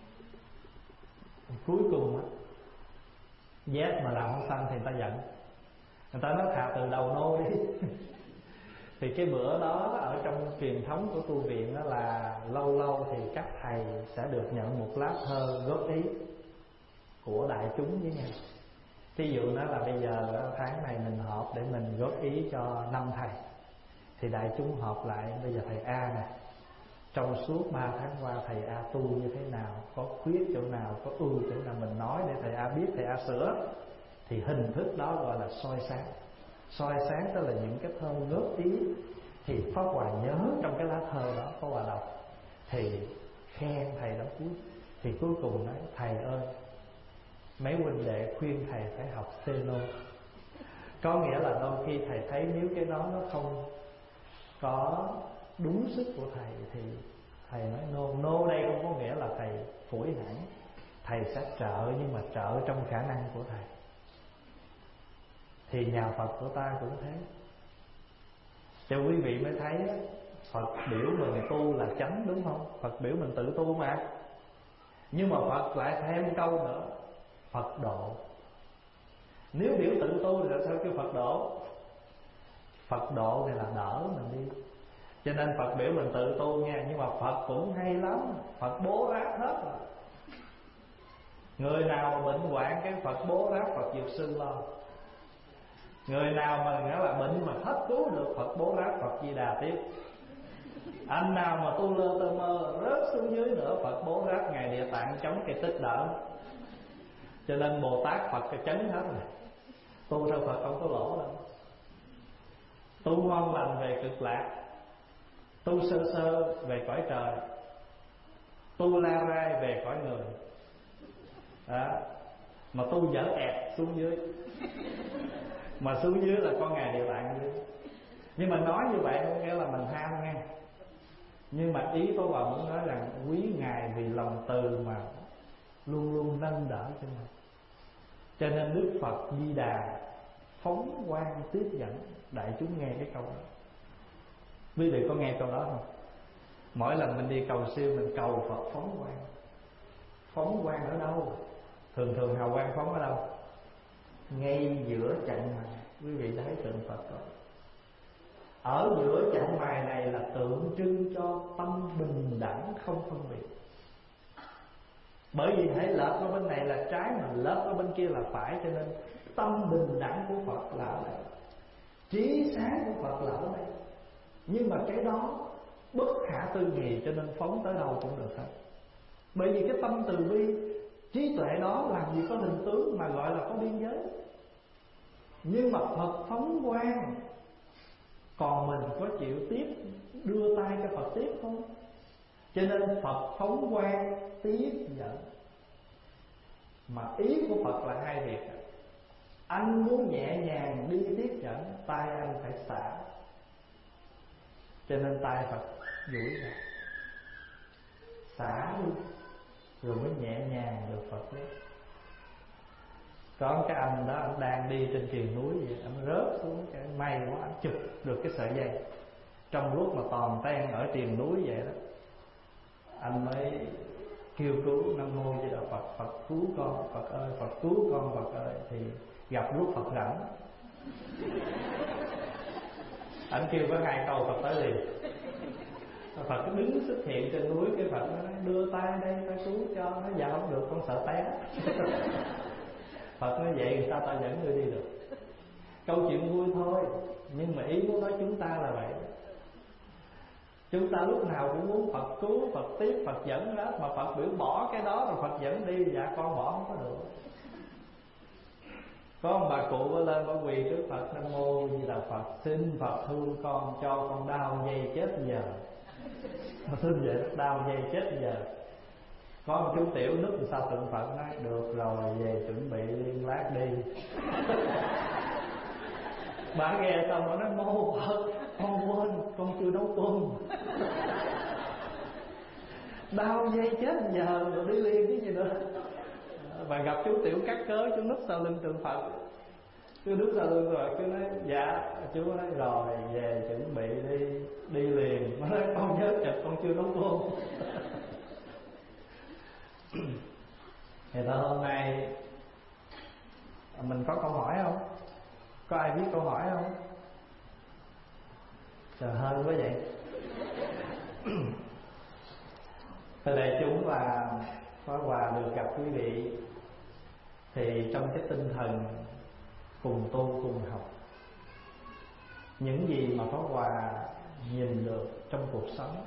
Cuối cùng á, Z mà làm không xong thì người ta giận. Người ta nói thà từ đầu nô đi. Thì cái bữa đó ở trong truyền thống của tu viện đó là lâu lâu thì các thầy sẽ được nhận một lá thơ góp ý của đại chúng với nhau. Ví dụ nó là bây giờ tháng này mình họp để mình góp ý cho 5 thầy. Thì đại chúng họp lại, bây giờ thầy A nè, trong suốt 3 tháng qua thầy A tu như thế nào, có khuyết chỗ nào, có ưu chỗ nào mình nói để thầy A biết, thầy A sửa. Thì hình thức đó gọi là soi sáng. Soi sáng tức là những cái thơ góp ý. Thì Pháp Hòa nhớ trong cái lá thơ đó Pháp Hòa đọc, thì khen thầy đó cuối. Thì cuối cùng nói thầy ơi, mấy huynh đệ khuyên thầy phải học Seno. Có nghĩa là đôi khi thầy thấy nếu cái đó nó không có đúng sức của thầy thì thầy nói no. No đây không có nghĩa là thầy phủi hẳn. Thầy sẽ trợ, nhưng mà trợ trong khả năng của thầy. Thì nhà Phật của ta cũng thế. Cho quý vị mới thấy Phật biểu mình tu là chánh, đúng không? Phật biểu mình tự tu mà. Nhưng mà Phật lại thêm câu nữa, Phật độ. Nếu biểu tự tu thì sao kêu Phật độ? Phật độ này là đỡ mình đi. Cho nên Phật biểu mình tự tu nha. Nhưng mà Phật cũng hay lắm, Phật bố ráp hết rồi. Người nào mà bệnh hoạn cái Phật bố ráp, Phật dược sư lo. Người nào mà nghĩa là bệnh mà hết cứu được, Phật bố ráp, Phật Di Đà tiếp. Anh nào mà tu lơ tơ mơ rớt xuống dưới nữa, Phật bố ráp Ngài Địa Tạng chống cây tích đỡ. Cho nên Bồ Tát Phật cái chấn hết rồi. Tu theo Phật không có lỗ đâu. Tu ngon lành về cực lạc, tu sơ sơ về cõi trời, tu la rai về cõi người đó. Mà tu dở ẹt xuống dưới. Mà xuống dưới là con Ngài Địa Tạng dưới. Nhưng mà nói như vậy không nghĩa là mình ham nghe. Nhưng mà ý Pháp Hòa muốn nói rằng quý Ngài vì lòng từ mà luôn luôn nâng đỡ cho mình. Cho nên Đức Phật Di Đà phóng quang tiếp dẫn. Đại chúng nghe cái câu đó. Quý vị có nghe câu đó không? Mỗi lần mình đi cầu siêu mình cầu Phật phóng quang. Phóng quang ở đâu? Thường thường hào quang phóng ở đâu? Ngay giữa chặng mày. Quý vị thấy tượng Phật đó. Ở giữa chặng mày này là tượng trưng cho tâm bình đẳng không phân biệt. Bởi vì hãy lệch qua bên này là trái mà lệch qua bên kia là phải. Cho nên tâm bình đẳng của Phật là ở đây, trí sáng của Phật là ở đây. Nhưng mà cái đó bất khả tư nghị, cho nên phóng tới đâu cũng được hết. Bởi vì cái tâm từ bi, trí tuệ đó làm gì có hình tướng mà gọi là có biên giới. Nhưng mà Phật phóng quang, còn mình có chịu tiếp đưa tay cho Phật tiếp không? Cho nên Phật phóng quang tiếp dẫn. Mà ý của Phật là hai việc. Anh muốn nhẹ nhàng đi tiếp dẫn, tay anh phải xả. Cho nên tay Phật duỗi ra, xả đi, rồi mới nhẹ nhàng được Phật lấy. Có cái anh đó, anh đang đi trên triền núi vậy, anh rớt xuống, cái may quá, anh chụp được cái sợi dây. Trong lúc mà toàn ten ở triền núi vậy đó, anh mới kêu cứu Nam Mô Di Đà Phật, Phật cứu con, Phật ơi, Phật cứu con, Phật ơi. Thì gặp lúc Phật rảnh, anh kêu có 2 câu Phật tới liền. Phật cứ đứng xuất hiện trên núi, cái Phật nó nói đưa tay đây ta cứu cho. Nó dạ không được, con sợ té. Phật nói vậy sao ta dẫn ngươi đi được. Câu chuyện vui thôi, nhưng mà ý muốn nói chúng ta là vậy. Chúng ta lúc nào cũng muốn Phật cứu, Phật tiếp, Phật dẫn đó. Mà Phật biểu bỏ cái đó rồi Phật dẫn đi. Dạ con bỏ không có được. Có ông bà cụ lên bà quỳ trước Phật: Nam mô Di Đà Phật, xin Phật thương con, cho con đau dây chết giờ. Mà xin vậy, đau dây chết giờ. Có một chú tiểu nước làm sao tượng Phật nói: được rồi, về chuẩn bị liên lát đi. Bà nghe xong bà nói: mô Phật, con quên, con chưa nấu cơm. Đau dây chết giờ rồi đi liền cái gì nữa. Và gặp chú tiểu cắt cớ, chú núp sau lưng tượng Phật. Chú núp sau lưng rồi chú nói: dạ. Chú nói: rồi về chuẩn bị đi liền. Nó nói: con nhớ chật, con chưa nấu cơm. Thì là hôm nay mình có câu hỏi không? Có ai biết câu hỏi không? Trời hơn quá vậy. Thưa đại chúng và Pháp Hòa được gặp quý vị thì trong cái tinh thần cùng tu cùng học, những gì mà Pháp Hòa nhìn được trong cuộc sống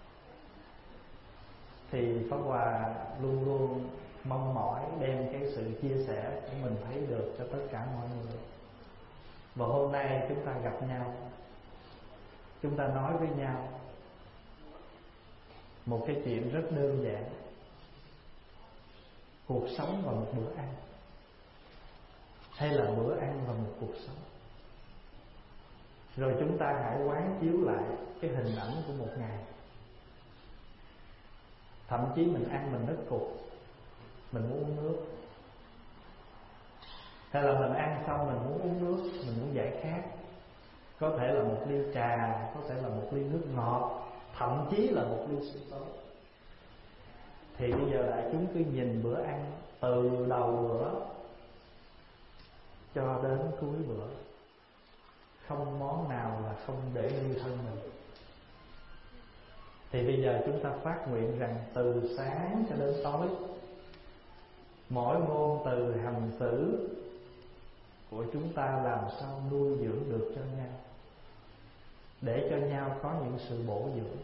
thì Pháp Hòa luôn luôn mong mỏi đem cái sự chia sẻ của mình thấy được cho tất cả mọi người. Và hôm nay chúng ta gặp nhau, chúng ta nói với nhau một cái chuyện rất đơn giản: cuộc sống và một bữa ăn, hay là bữa ăn và một cuộc sống. Rồi chúng ta hãy quán chiếu lại cái hình ảnh của một ngày. Thậm chí mình ăn mình nứt cục, mình muốn uống nước. Hay là mình ăn xong mình muốn uống nước, mình muốn giải khát. Có thể là một ly trà, có thể là một ly nước ngọt, thậm chí là một ly sữa tươi. Thì bây giờ đại chúng cứ nhìn bữa ăn từ đầu bữa cho đến cuối bữa, không món nào là không để nuôi thân mình. Thì bây giờ chúng ta phát nguyện rằng từ sáng cho đến tối, mỗi ngôn từ hành xử của chúng ta làm sao nuôi dưỡng được cho nhau, để cho nhau có những sự bổ dưỡng.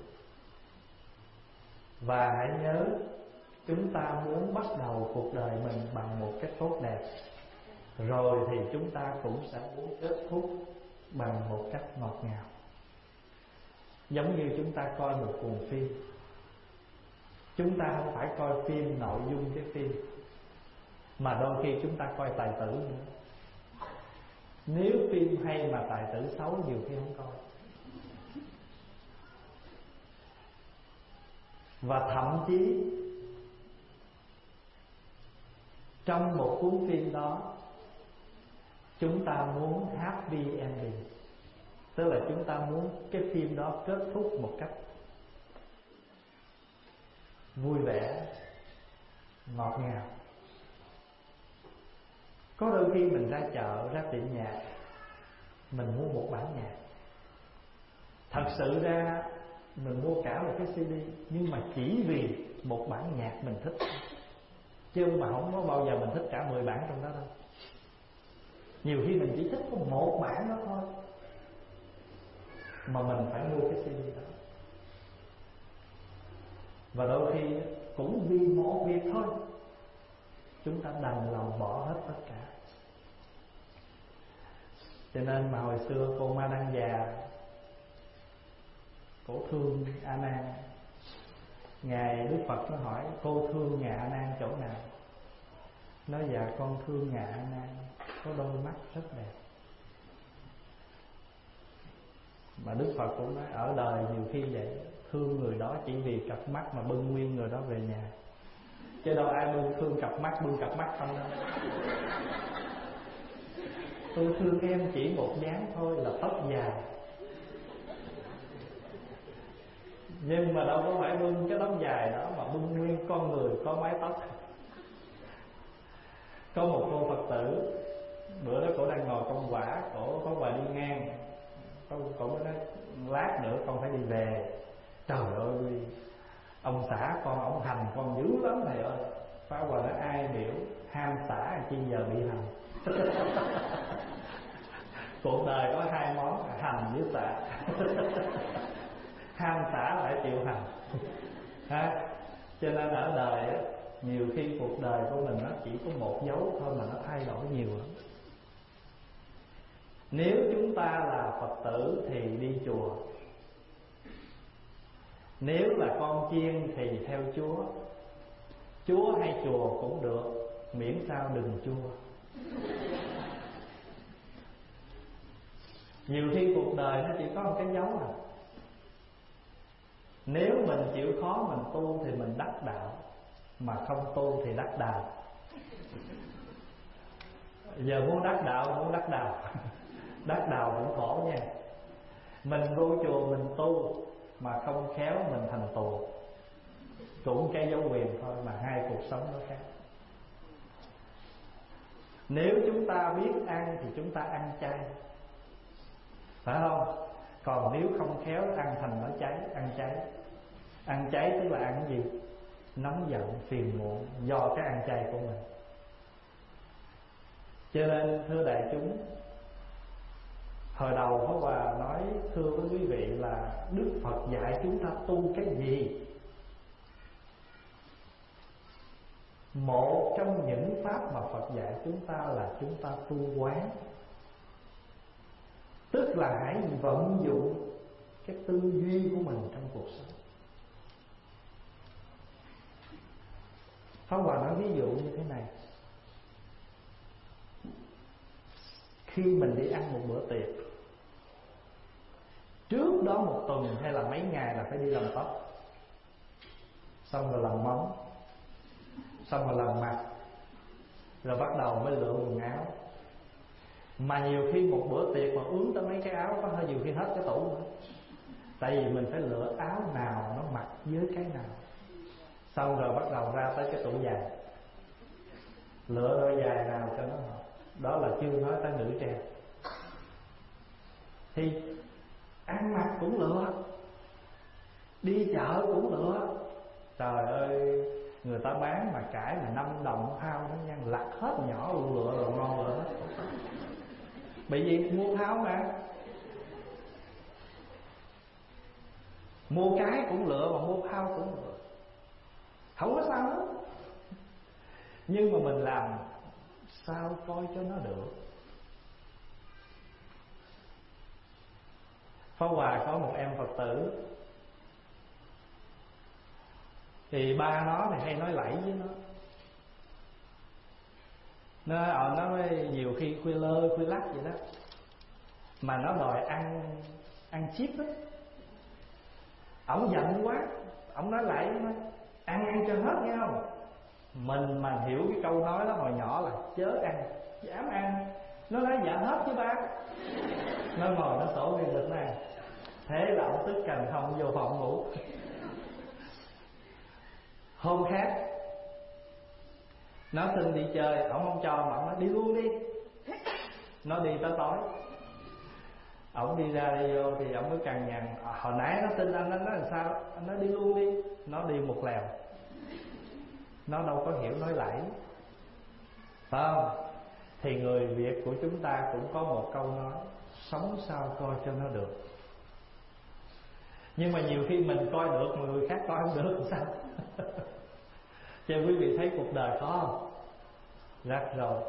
Và hãy nhớ, chúng ta muốn bắt đầu cuộc đời mình bằng một cách tốt đẹp, rồi thì chúng ta cũng sẽ muốn kết thúc bằng một cách ngọt ngào. Giống như chúng ta coi một cuộn phim, chúng ta không phải coi phim nội dung cái phim, mà đôi khi chúng ta coi tài tử nữa. Nếu phim hay mà tài tử xấu nhiều khi không coi. Và thậm chí trong một cuốn phim đó, chúng ta muốn happy ending, tức là chúng ta muốn cái phim đó kết thúc một cách vui vẻ, ngọt ngào. Có đôi khi mình ra chợ, ra tiệm nhạc, mình mua một bản nhạc. Thật sự ra mình mua cả một cái CD, nhưng mà chỉ vì một bản nhạc mình thích, chứ mà không có bao giờ mình thích cả 10 bản trong đó đâu. Nhiều khi mình chỉ thích có một bản đó thôi, mà mình phải mua cái CD đó. Và đôi khi cũng vì một việc thôi, chúng ta đành lòng bỏ hết tất cả. Cho nên mà hồi xưa cô Ma Đăng Già, cổ thương A Nan. Ngài Đức Phật nó hỏi: cô thương Ngài A Nan chỗ nào? Nói: dạ con thương Ngài A Nan có đôi mắt rất đẹp. Mà Đức Phật cũng nói ở đời nhiều khi vậy, thương người đó chỉ vì cặp mắt mà bưng nguyên người đó về nhà, chứ đâu ai bưng thương cặp mắt, bưng cặp mắt không đâu. Tôi thương em chỉ một dáng thôi là tóc dài, nhưng mà đâu có phải bưng cái tóc dài đó mà bưng nguyên con người có mái tóc. Có một cô Phật tử, bữa đó cổ đang ngồi công quả, cổ có quà đi ngang, cổ mới nói: lát nữa con phải đi về. Trời ơi, ông xã con ổng hành con dữ lắm thầy ơi. Pháp Hòa nói: ai biểu, ham xả chi giờ bị hành. Cuộc đời có hai món, hành với xả. ham xả lại chịu hành. Cho nên ở đời á, nhiều khi cuộc đời của mình nó chỉ có một dấu thôi mà nó thay đổi nhiều lắm. Nếu chúng ta là Phật tử thì đi chùa, nếu là con chiên thì theo Chúa. Chúa hay chùa cũng được, miễn sao đừng chua. Nhiều khi cuộc đời nó chỉ có một cái dấu à. Nếu mình chịu khó mình tu thì mình đắc đạo, mà không tu thì đắc đào. Giờ muốn đắc đạo, muốn đắc đào. Đắc đào cũng khổ nha. Mình vô chùa mình tu mà không khéo mình thành tù, cũng cái dấu quyền thôi, mà hai cuộc sống nó khác. Nếu chúng ta biết ăn thì chúng ta ăn chay, phải không? Còn nếu không khéo ăn thành nói cháy, ăn cháy. Ăn cháy tức là ăn cái gì? Nóng giận, phiền muộn, do cái ăn chay của mình. Cho nên thưa đại chúng, hồi đầu Pháp Hòa nói thưa với quý vị là Đức Phật dạy chúng ta tu cái gì? Một trong những pháp mà Phật dạy chúng ta là chúng ta tu quán. Tức là hãy vận dụng cái tư duy của mình trong cuộc sống. Pháp Hòa nói ví dụ như thế này. Khi mình đi ăn một bữa tiệc, trước đó một tuần hay là mấy ngày là phải đi làm tóc, xong rồi làm móng, xong rồi làm mặt, rồi bắt đầu mới lựa quần áo. Mà nhiều khi một bữa tiệc mà ướm tới mấy cái áo, có hơi nhiều khi hết cái tủ nữa. Tại vì mình phải lựa áo nào nó mặc với cái nào. Xong rồi bắt đầu ra tới cái tủ dài, lựa đôi giày nào cho nó hợp. Đó là chưa nói tới nữ trang. Thì ăn mặc cũng lựa, đi chợ cũng lựa. Trời ơi, người ta bán mà cải là 5 đồng thao nó nha, lặt hết nhỏ lựa rồi ngon lựa hết. Bởi vì mua tháo mà, mua cái cũng lựa mà mua thao cũng lựa, không có sao hết. Nhưng mà mình làm sao coi cho nó được. Pháp Hòa có một em Phật tử, thì ba nó thì hay nói lẫy với nó mới nhiều khi khuya lơ khuya lắc vậy đó, mà nó đòi ăn chip đó. Ổng giận quá, ổng nói lại ăn cho hết nghe không. Mình mà hiểu cái câu nói đó hồi nhỏ là chớ ăn, dám ăn. Nó nói dạ hết chứ ba. Nó ngồi nó sổ ngay lịch này. Thế là ổng tức cành không vô phòng ngủ. Hôm khác nó xin đi chơi, ổng không cho mà ổng nói đi luôn đi. Nó đi tới tối, ổng đi ra đi vô thì ổng mới cằn nhằn. Hồi nãy nó xin anh nói làm sao? Anh nói đi luôn đi. Nó đi một lèo, nó đâu có hiểu nói lẫy, phải không? Thì người Việt của chúng ta cũng có một câu nói: sống sao coi cho nó được. Nhưng mà nhiều khi mình coi được mà người khác coi không được làm sao? Cho quý vị thấy cuộc đời có không? Rắc rồi.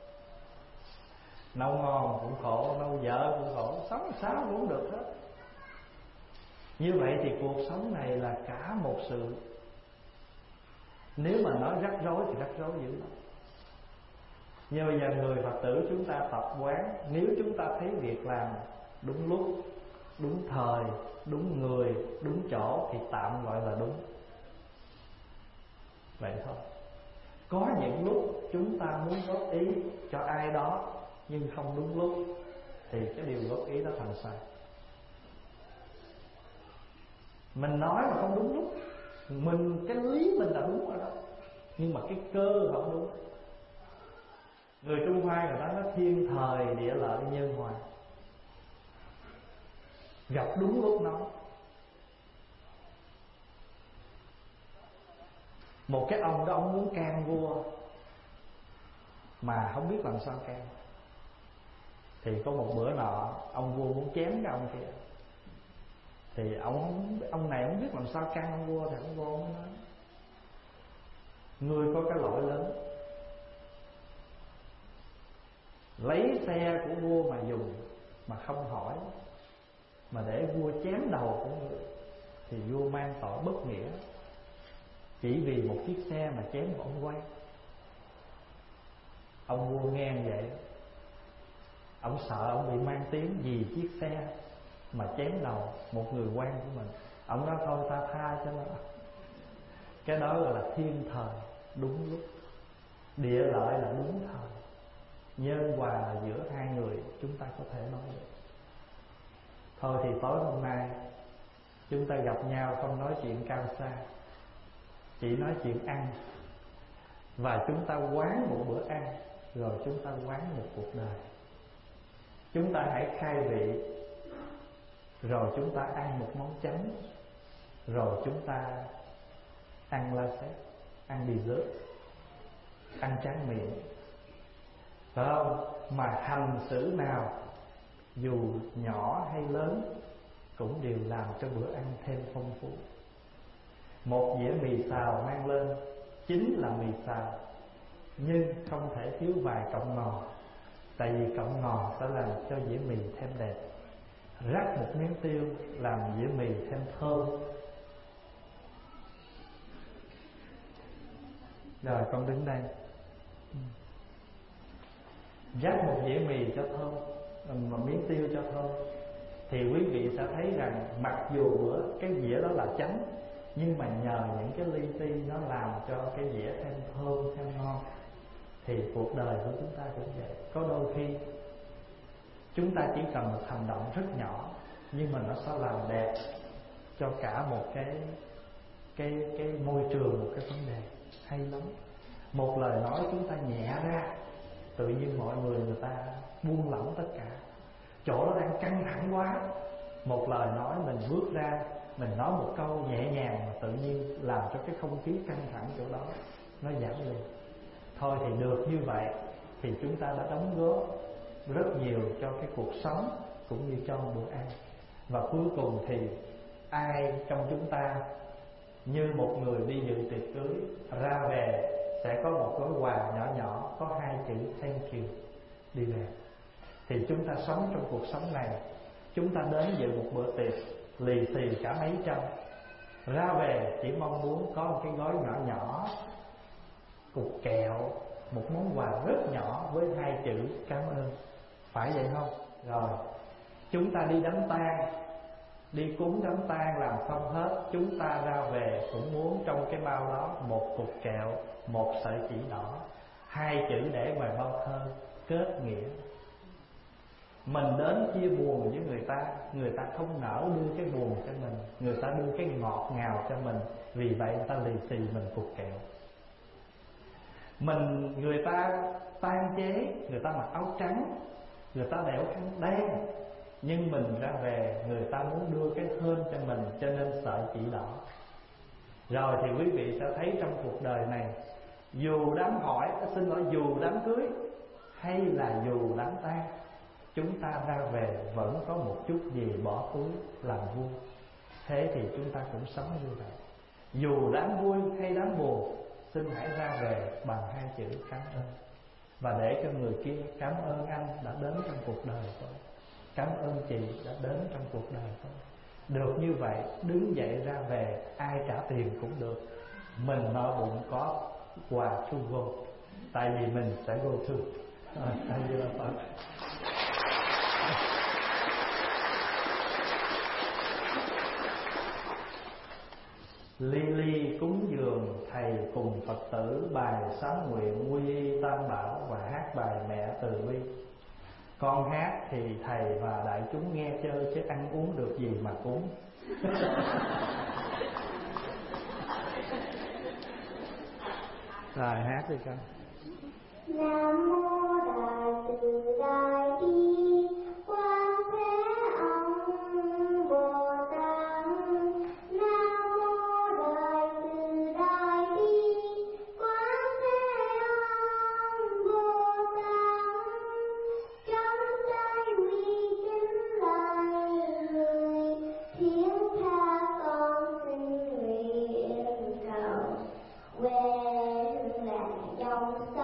Nấu ngon cũng khổ, nấu dở cũng khổ, sống sao cũng được hết. Như vậy thì cuộc sống này là cả một sự, nếu mà nói rắc rối thì rắc rối dữ lắm. Nhưng bây giờ người Phật tử chúng ta tập quán, nếu chúng ta thấy việc làm đúng lúc, đúng thời, đúng người, đúng chỗ thì tạm gọi là đúng. Vậy thôi. Có những lúc chúng ta muốn góp ý cho ai đó nhưng không đúng lúc thì cái điều góp ý đó thành sai. Mình nói mà không đúng lúc, cái lý mình là đúng rồi đó, nhưng mà cái cơ không đúng. Người Trung Hoa người ta nói thiên thời địa lợi nhân hòa, gặp đúng lúc nói. Một cái ông đó ông muốn can vua mà không biết làm sao can. Thì có một bữa nọ ông vua muốn chém cái ông kia, Thì ông này không biết làm sao can ông vua. Thì ông vua mới nói: ngươi có cái lỗi lớn, lấy xe của vua mà dùng mà không hỏi, mà để vua chém đầu của ngươi, thì vua mang tội bất nghĩa. Chỉ vì một chiếc xe mà chém một ông quan. Ông vua nghe vậy, ông sợ ông bị mang tiếng vì chiếc xe mà chém đầu một người quan của mình. Ông nói thôi ta tha cho nó. Cái đó gọi là thiên thời đúng lúc, địa lợi là đúng thời, nhân hòa là giữa hai người chúng ta có thể nói được. Thôi thì tối hôm nay chúng ta gặp nhau không nói chuyện cao xa, chỉ nói chuyện ăn. Và chúng ta quán một bữa ăn, rồi chúng ta quán một cuộc đời. Chúng ta hãy khai vị, rồi chúng ta ăn một món chấm, rồi chúng ta ăn la xét, ăn dessert, ăn tráng miệng, phải không? Mà hành xử nào dù nhỏ hay lớn cũng đều làm cho bữa ăn thêm phong phú. Một dĩa mì xào mang lên chính là mì xào, nhưng không thể thiếu vài cọng ngò. Tại vì cọng ngò sẽ làm cho dĩa mì thêm đẹp. Rắc một miếng tiêu làm dĩa mì thêm thơm. Rồi con đứng đây, rắc một dĩa mì cho thơm, một miếng tiêu cho thơm, thì quý vị sẽ thấy rằng mặc dù bữa cái dĩa đó là chánh, nhưng mà nhờ những cái li ti nó làm cho cái dĩa thêm thơm, thêm ngon. Thì cuộc đời của chúng ta cũng vậy. Có đôi khi chúng ta chỉ cần một hành động rất nhỏ, nhưng mà nó sẽ làm đẹp cho cả một cái môi trường, một cái vấn đề hay lắm. Một lời nói chúng ta nhẹ ra, tự nhiên mọi người ta buông lỏng tất cả. Chỗ đó đang căng thẳng quá, một lời nói mình bước ra, mình nói một câu nhẹ nhàng mà tự nhiên làm cho cái không khí căng thẳng chỗ đó nó giảm đi. Thôi thì được như vậy thì chúng ta đã đóng góp rất nhiều cho cái cuộc sống cũng như cho bữa ăn. Và cuối cùng thì ai trong chúng ta như một người đi dự tiệc cưới, ra về sẽ có một gói quà nhỏ nhỏ có 2 chữ thank you đi về. Thì chúng ta sống trong cuộc sống này, chúng ta đến dự một bữa tiệc lì xì cả mấy trăm, ra về chỉ mong muốn có một cái gói nhỏ nhỏ, cục kẹo, một món quà rất nhỏ với 2 chữ cảm ơn. Phải vậy không? Rồi chúng ta đi đám tang, đi cúng đám tang làm xong hết, chúng ta ra về cũng muốn trong cái bao đó một cục kẹo, một sợi chỉ đỏ, 2 chữ để ngoài bao thơ kết nghĩa. Mình đến chia buồn với người ta không nỡ đưa cái buồn cho mình, người ta đưa cái ngọt ngào cho mình, vì vậy người ta lì xì mình cục kẹo. Người ta tang chế, người ta mặc áo trắng, người ta đeo khăn đen, nhưng mình ra về người ta muốn đưa cái thơm cho mình, cho nên sợi chỉ đỏ. Rồi thì quý vị sẽ thấy trong cuộc đời này, dù đám hỏi, dù đám cưới hay là dù đám tang, chúng ta ra về vẫn có một chút gì bỏ túi làm vui. Thế thì chúng ta cũng sống như vậy. Dù đám vui hay đám buồn, xin hãy ra về bằng 2 chữ cảm ơn. Và để cho người kia cảm ơn anh đã đến trong cuộc đời tôi, cảm ơn chị đã đến trong cuộc đời tôi. Được như vậy, đứng dậy ra về, ai trả tiền cũng được, mình no bụng có quà to go. Tại vì mình sẽ go to. Ly ly cúng dường, thầy cùng Phật tử bài sám nguyện quy y tam bảo và hát bài mẹ từ bi. Con hát thì thầy và đại chúng nghe chơi, chứ ăn uống được gì mà cúng. Rồi hát đi con. Nam mô Đại Từ Đại Bi Quan Thế Âm Bồ Tát. Nam mô Đại Từ Đại Bi Quan Thế Âm Bồ Tát. Trong tay quy chính là người thiện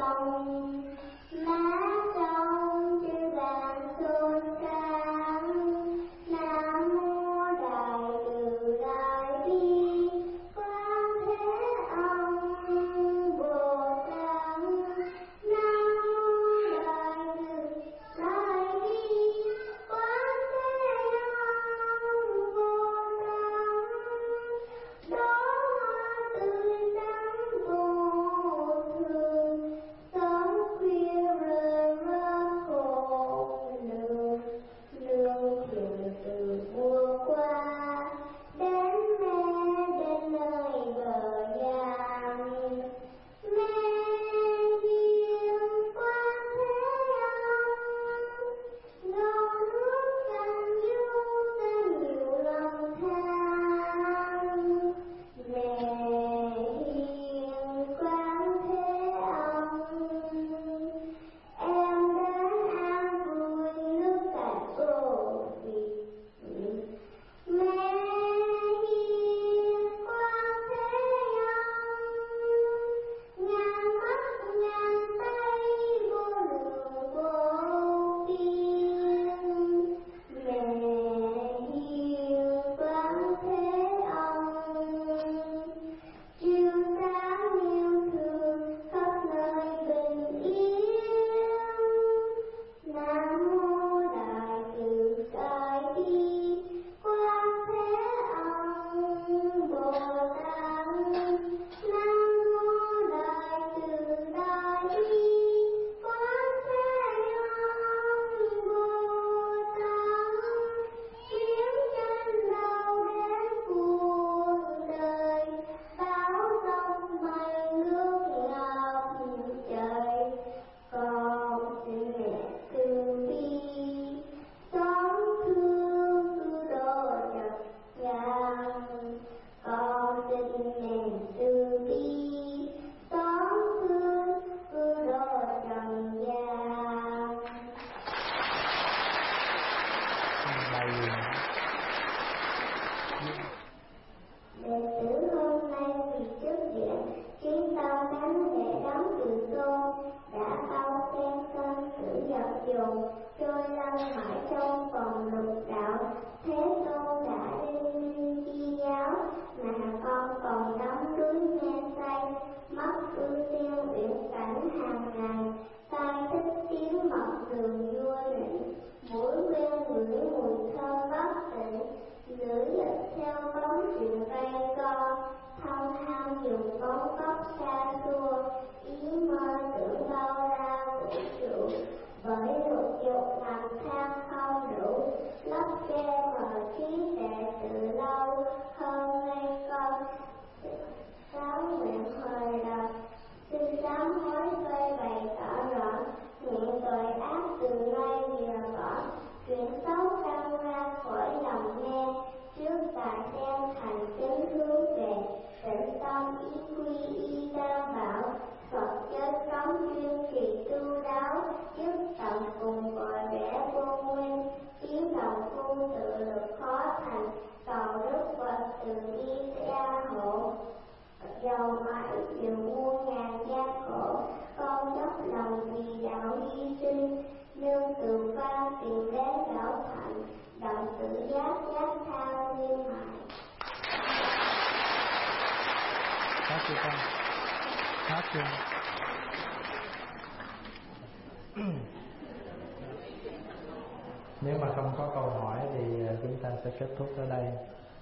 Nếu mà không có câu hỏi thì chúng ta sẽ kết thúc ở đây.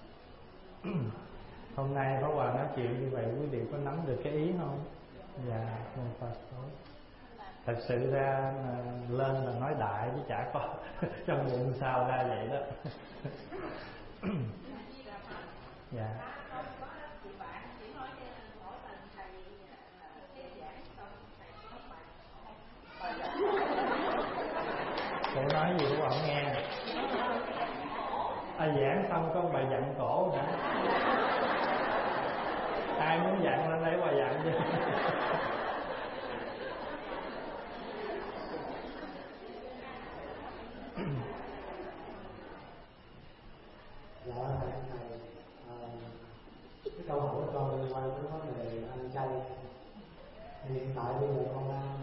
Hôm nay Pháp Hòa nói chuyện như vậy, quý vị có nắm được cái ý không? Dạ, không phải số. Thật sự ra lên là nói đại chứ chả có trong bụng sao ra vậy đó. Dạ. Cô nói gì cũng không nghe. Giảng xong có bài dặn cổ hả? Ai muốn dặn lên đấy bà dặn chứ. Dạ thầy, cái câu hỏi của con liên quan đến vấn đề ăn chay. Hiện tại bây giờ con đang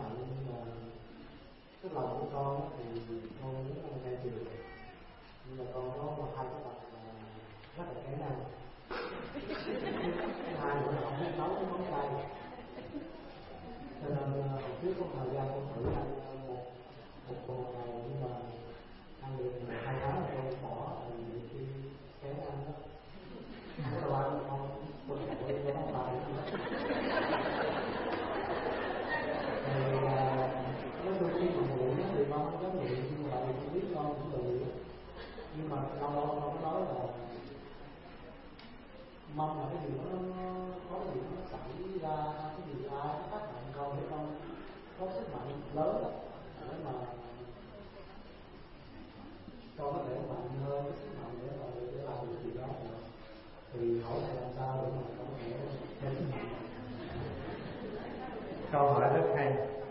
thời gian con thử ăn một tuần ngày, nhưng mà ăn được 2 tháng rồi con bỏ, vì khi kén ăn đó không có ăn không con không làm được nữa. Thì nói chung khi mà nguội thì con có dám nguyện, nhưng mà không biết con cũng tự, nhưng mà lâu lâu con có nói là mong là cái gì nó có cái gì nó xảy ra, cái gì ai nó tác động con để con có sức mạnh lớn để mà con có thể mạnh hơn, cái sức mạnh để làm được chuyện đó. Thì hỏi thầy làm sao để mà con có thể thêm sức mạnh. Câu hỏi rất hay.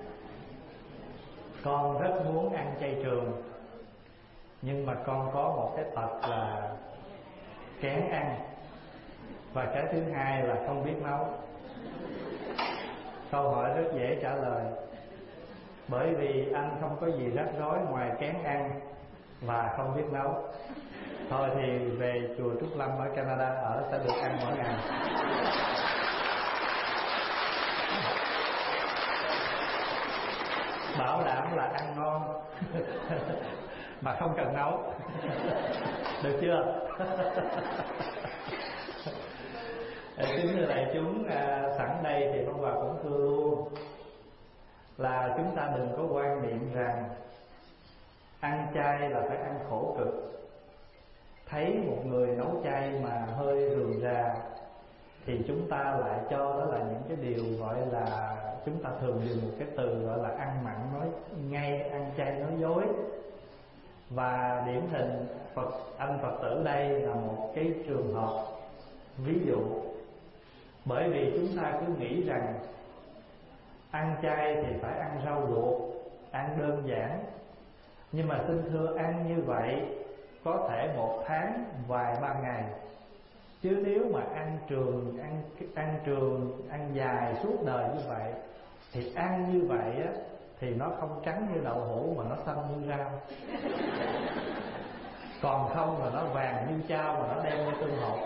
Con rất muốn ăn chay trường, nhưng mà con có một cái tật là kén ăn, và cái thứ hai là không biết nấu. Câu hỏi rất dễ trả lời, bởi vì anh không có gì rắc rối ngoài kén ăn và không biết nấu. Thôi thì về chùa Trúc Lâm ở Canada ở sẽ được ăn mỗi ngày. Bảo đảm là ăn ngon mà không cần nấu. Được chưa? Kính thưa đại chúng, sẵn đây thì Pháp Hòa cũng thưa luôn là chúng ta đừng có quan niệm rằng ăn chay là phải ăn khổ cực. Thấy một người nấu chay mà hơi rườm rà thì chúng ta lại cho đó là những cái điều gọi là, chúng ta thường dùng một cái từ gọi là ăn mặn nói ngay, ăn chay nói dối. Và điển hình anh Phật tử đây là một cái trường hợp ví dụ. Bởi vì chúng ta cứ nghĩ rằng ăn chay thì phải ăn rau luộc, ăn đơn giản. Nhưng mà xin thưa, ăn như vậy có thể 1 tháng, vài ba ngày. Chứ nếu mà ăn dài suốt đời như vậy thì ăn như vậy á, thì nó không trắng như đậu hũ mà nó xanh như rau. Còn không là nó vàng như chao mà nó đen như tương hột.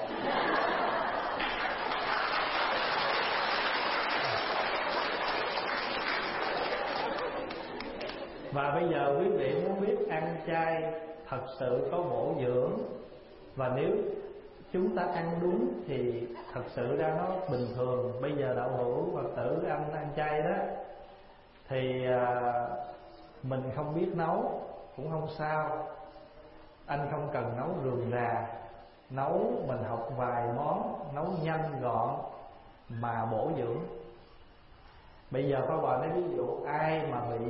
Và bây giờ quý vị muốn biết ăn chay thật sự có bổ dưỡng, và nếu chúng ta ăn đúng thì thật sự ra nó bình thường. Bây giờ đạo hữu Phật tử ăn chay đó thì mình không biết nấu cũng không sao. Anh không cần nấu rườm rà, nấu mình học vài món, nấu nhanh gọn mà bổ dưỡng. Bây giờ Pháp Hòa nói ví dụ ai mà bị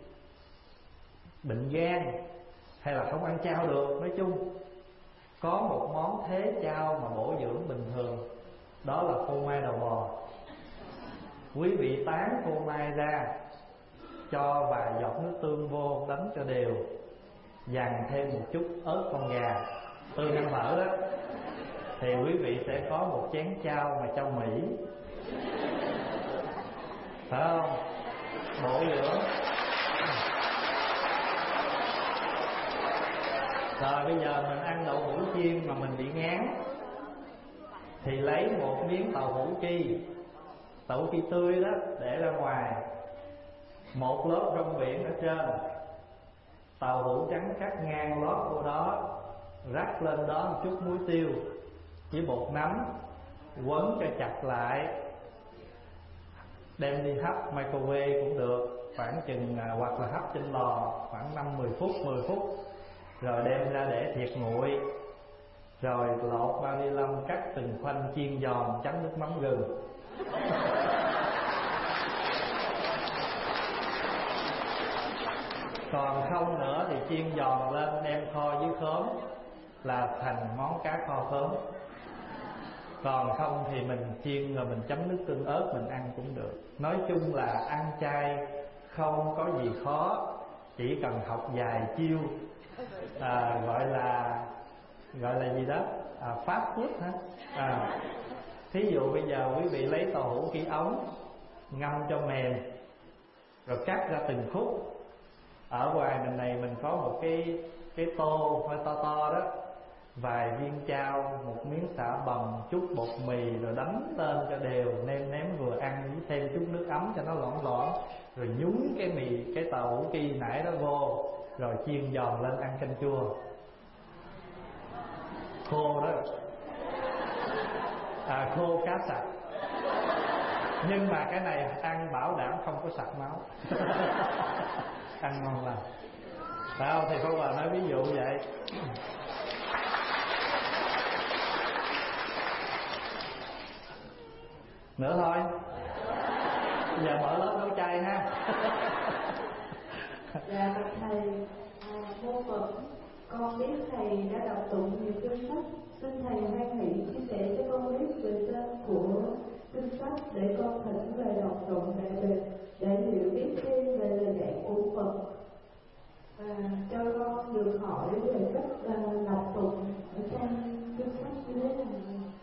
bệnh gan hay là không ăn chao được, nói chung có một món thế chao mà bổ dưỡng bình thường, đó là phô mai đầu bò. Quý vị tán phô mai ra, cho vài giọt nước tương vô, đánh cho đều, dằn thêm một chút ớt con gà tương ăn mỡ đó, thì quý vị sẽ có một chén chao mà chao Mỹ, phải không? Bổ dưỡng. Rồi bây giờ mình ăn đậu hũ chiên mà mình bị ngán thì lấy một miếng tàu hũ chi tươi đó để ra ngoài, một lớp rong biển ở trên, tàu hũ trắng cắt ngang lót vô đó, rắc lên đó một chút muối tiêu với bột nấm, quấn cho chặt lại, đem đi hấp microwave cũng được, khoảng chừng hoặc là hấp trên lò khoảng 5-10 phút, 10 phút, rồi đem ra để thiệt nguội, rồi lột bao ni lông, cắt từng khoanh, chiên giòn, chấm nước mắm gừng. Còn không nữa thì chiên giòn lên, đem kho với khóm là thành món cá kho khóm. Còn không thì mình chiên rồi mình chấm nước tương ớt mình ăn cũng được. Nói chung là ăn chay không có gì khó, chỉ cần học vài chiêu, gọi là gì đó, fast food hả? Thí dụ bây giờ quý vị lấy tàu hũ ki ống, ngâm cho mềm, rồi cắt ra từng khúc. Ở ngoài mình này mình có một cái tô hơi to to đó, vài viên chao, một miếng xả bầm, chút bột mì, rồi đánh lên cho đều, nêm nếm vừa ăn với thêm chút nước ấm cho nó loãng loãng, rồi nhúng cái tàu hũ ki nãy đó vô, rồi chiên giòn lên ăn canh chua khô đó, khô cá sặc. Nhưng mà cái này ăn bảo đảm không có sặc máu. Ăn ngon lành, phải không? Thì Pháp Hòa nói ví dụ vậy. Nữa thôi, giờ mở lớp nấu chay ha. Dạ thầy, mô Phật, con biết thầy đã đọc tụng nhiều kinh sách, xin thầy hoan hỷ chia sẻ cho con biết về tên của kinh sách để con thỉnh về đọc tụng để hiểu biết thêm về lời dạy của Phật, và cho con được hỏi về cách đọc tụng ở trong kinh sách như thế nào.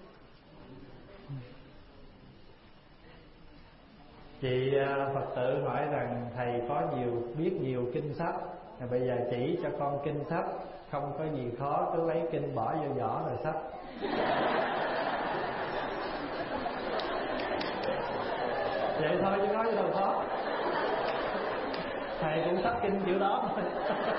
Chị Phật tử hỏi rằng thầy có biết nhiều kinh sách, bây giờ chỉ cho con kinh sách, không có gì khó, cứ lấy kinh bỏ vô vỏ rồi sách. Vậy thôi chứ nói gì đâu khó. Thầy cũng sách kinh kiểu đó thôi.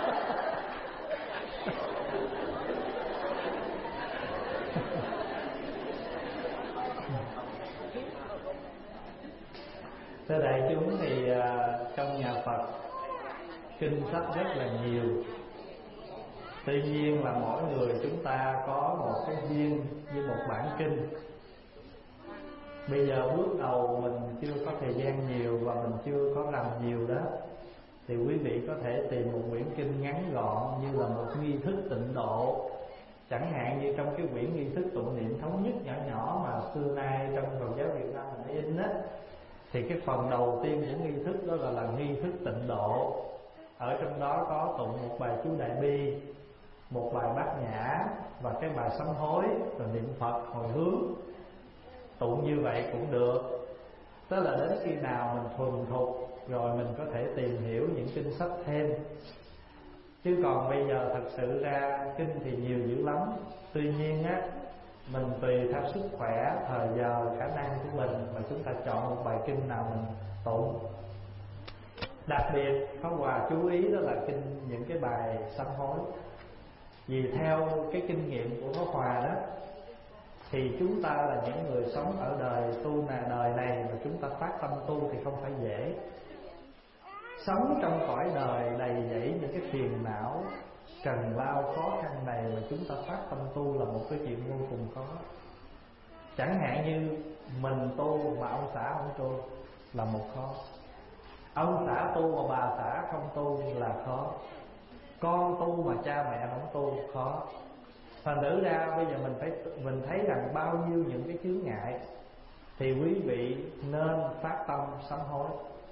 Thưa đại chúng, thì trong nhà Phật kinh sách rất là nhiều. Tuy nhiên là mỗi người chúng ta có một cái duyên với một bản kinh. Bây giờ bước đầu mình chưa có thời gian nhiều và mình chưa có rành nhiều đó, thì quý vị có thể tìm một quyển kinh ngắn gọn như là một nghi thức tịnh độ. Chẳng hạn như trong cái quyển nghi thức tụng niệm thống nhất nhỏ nhỏ mà xưa nay trong Phật giáo Việt Nam mình in á, thì cái phần đầu tiên của nghi thức đó là nghi thức tịnh độ. Ở trong đó có tụng một bài chú Đại Bi, một bài Bát Nhã và cái bài sám hối, rồi niệm Phật hồi hướng. Tụng như vậy cũng được. Tức là đến khi nào mình thuần thục rồi mình có thể tìm hiểu những kinh sách thêm. Chứ còn bây giờ thật sự ra kinh thì nhiều dữ lắm. Tuy nhiên á, mình tùy theo sức khỏe, thời giờ, khả năng của mình mà chúng ta chọn một bài kinh nào mình tụng. Đặc biệt Pháp Hòa chú ý đó là những cái bài sám hối. Vì theo cái kinh nghiệm của Pháp Hòa đó, thì chúng ta là những người sống ở đời đời này mà chúng ta phát tâm tu thì không phải dễ. Sống trong cõi đời đầy dẫy những cái phiền não, trần lao khó khăn này mà chúng ta phát tâm tu là một cái chuyện vô cùng khó. Chẳng hạn như mình tu mà ông xã không tu là một khó. Ông xã tu mà bà xã không tu là khó. Con tu mà cha mẹ không tu khó. Thành thử ra bây giờ mình thấy rằng bao nhiêu những cái chướng ngại, thì quý vị nên phát tâm sám hối.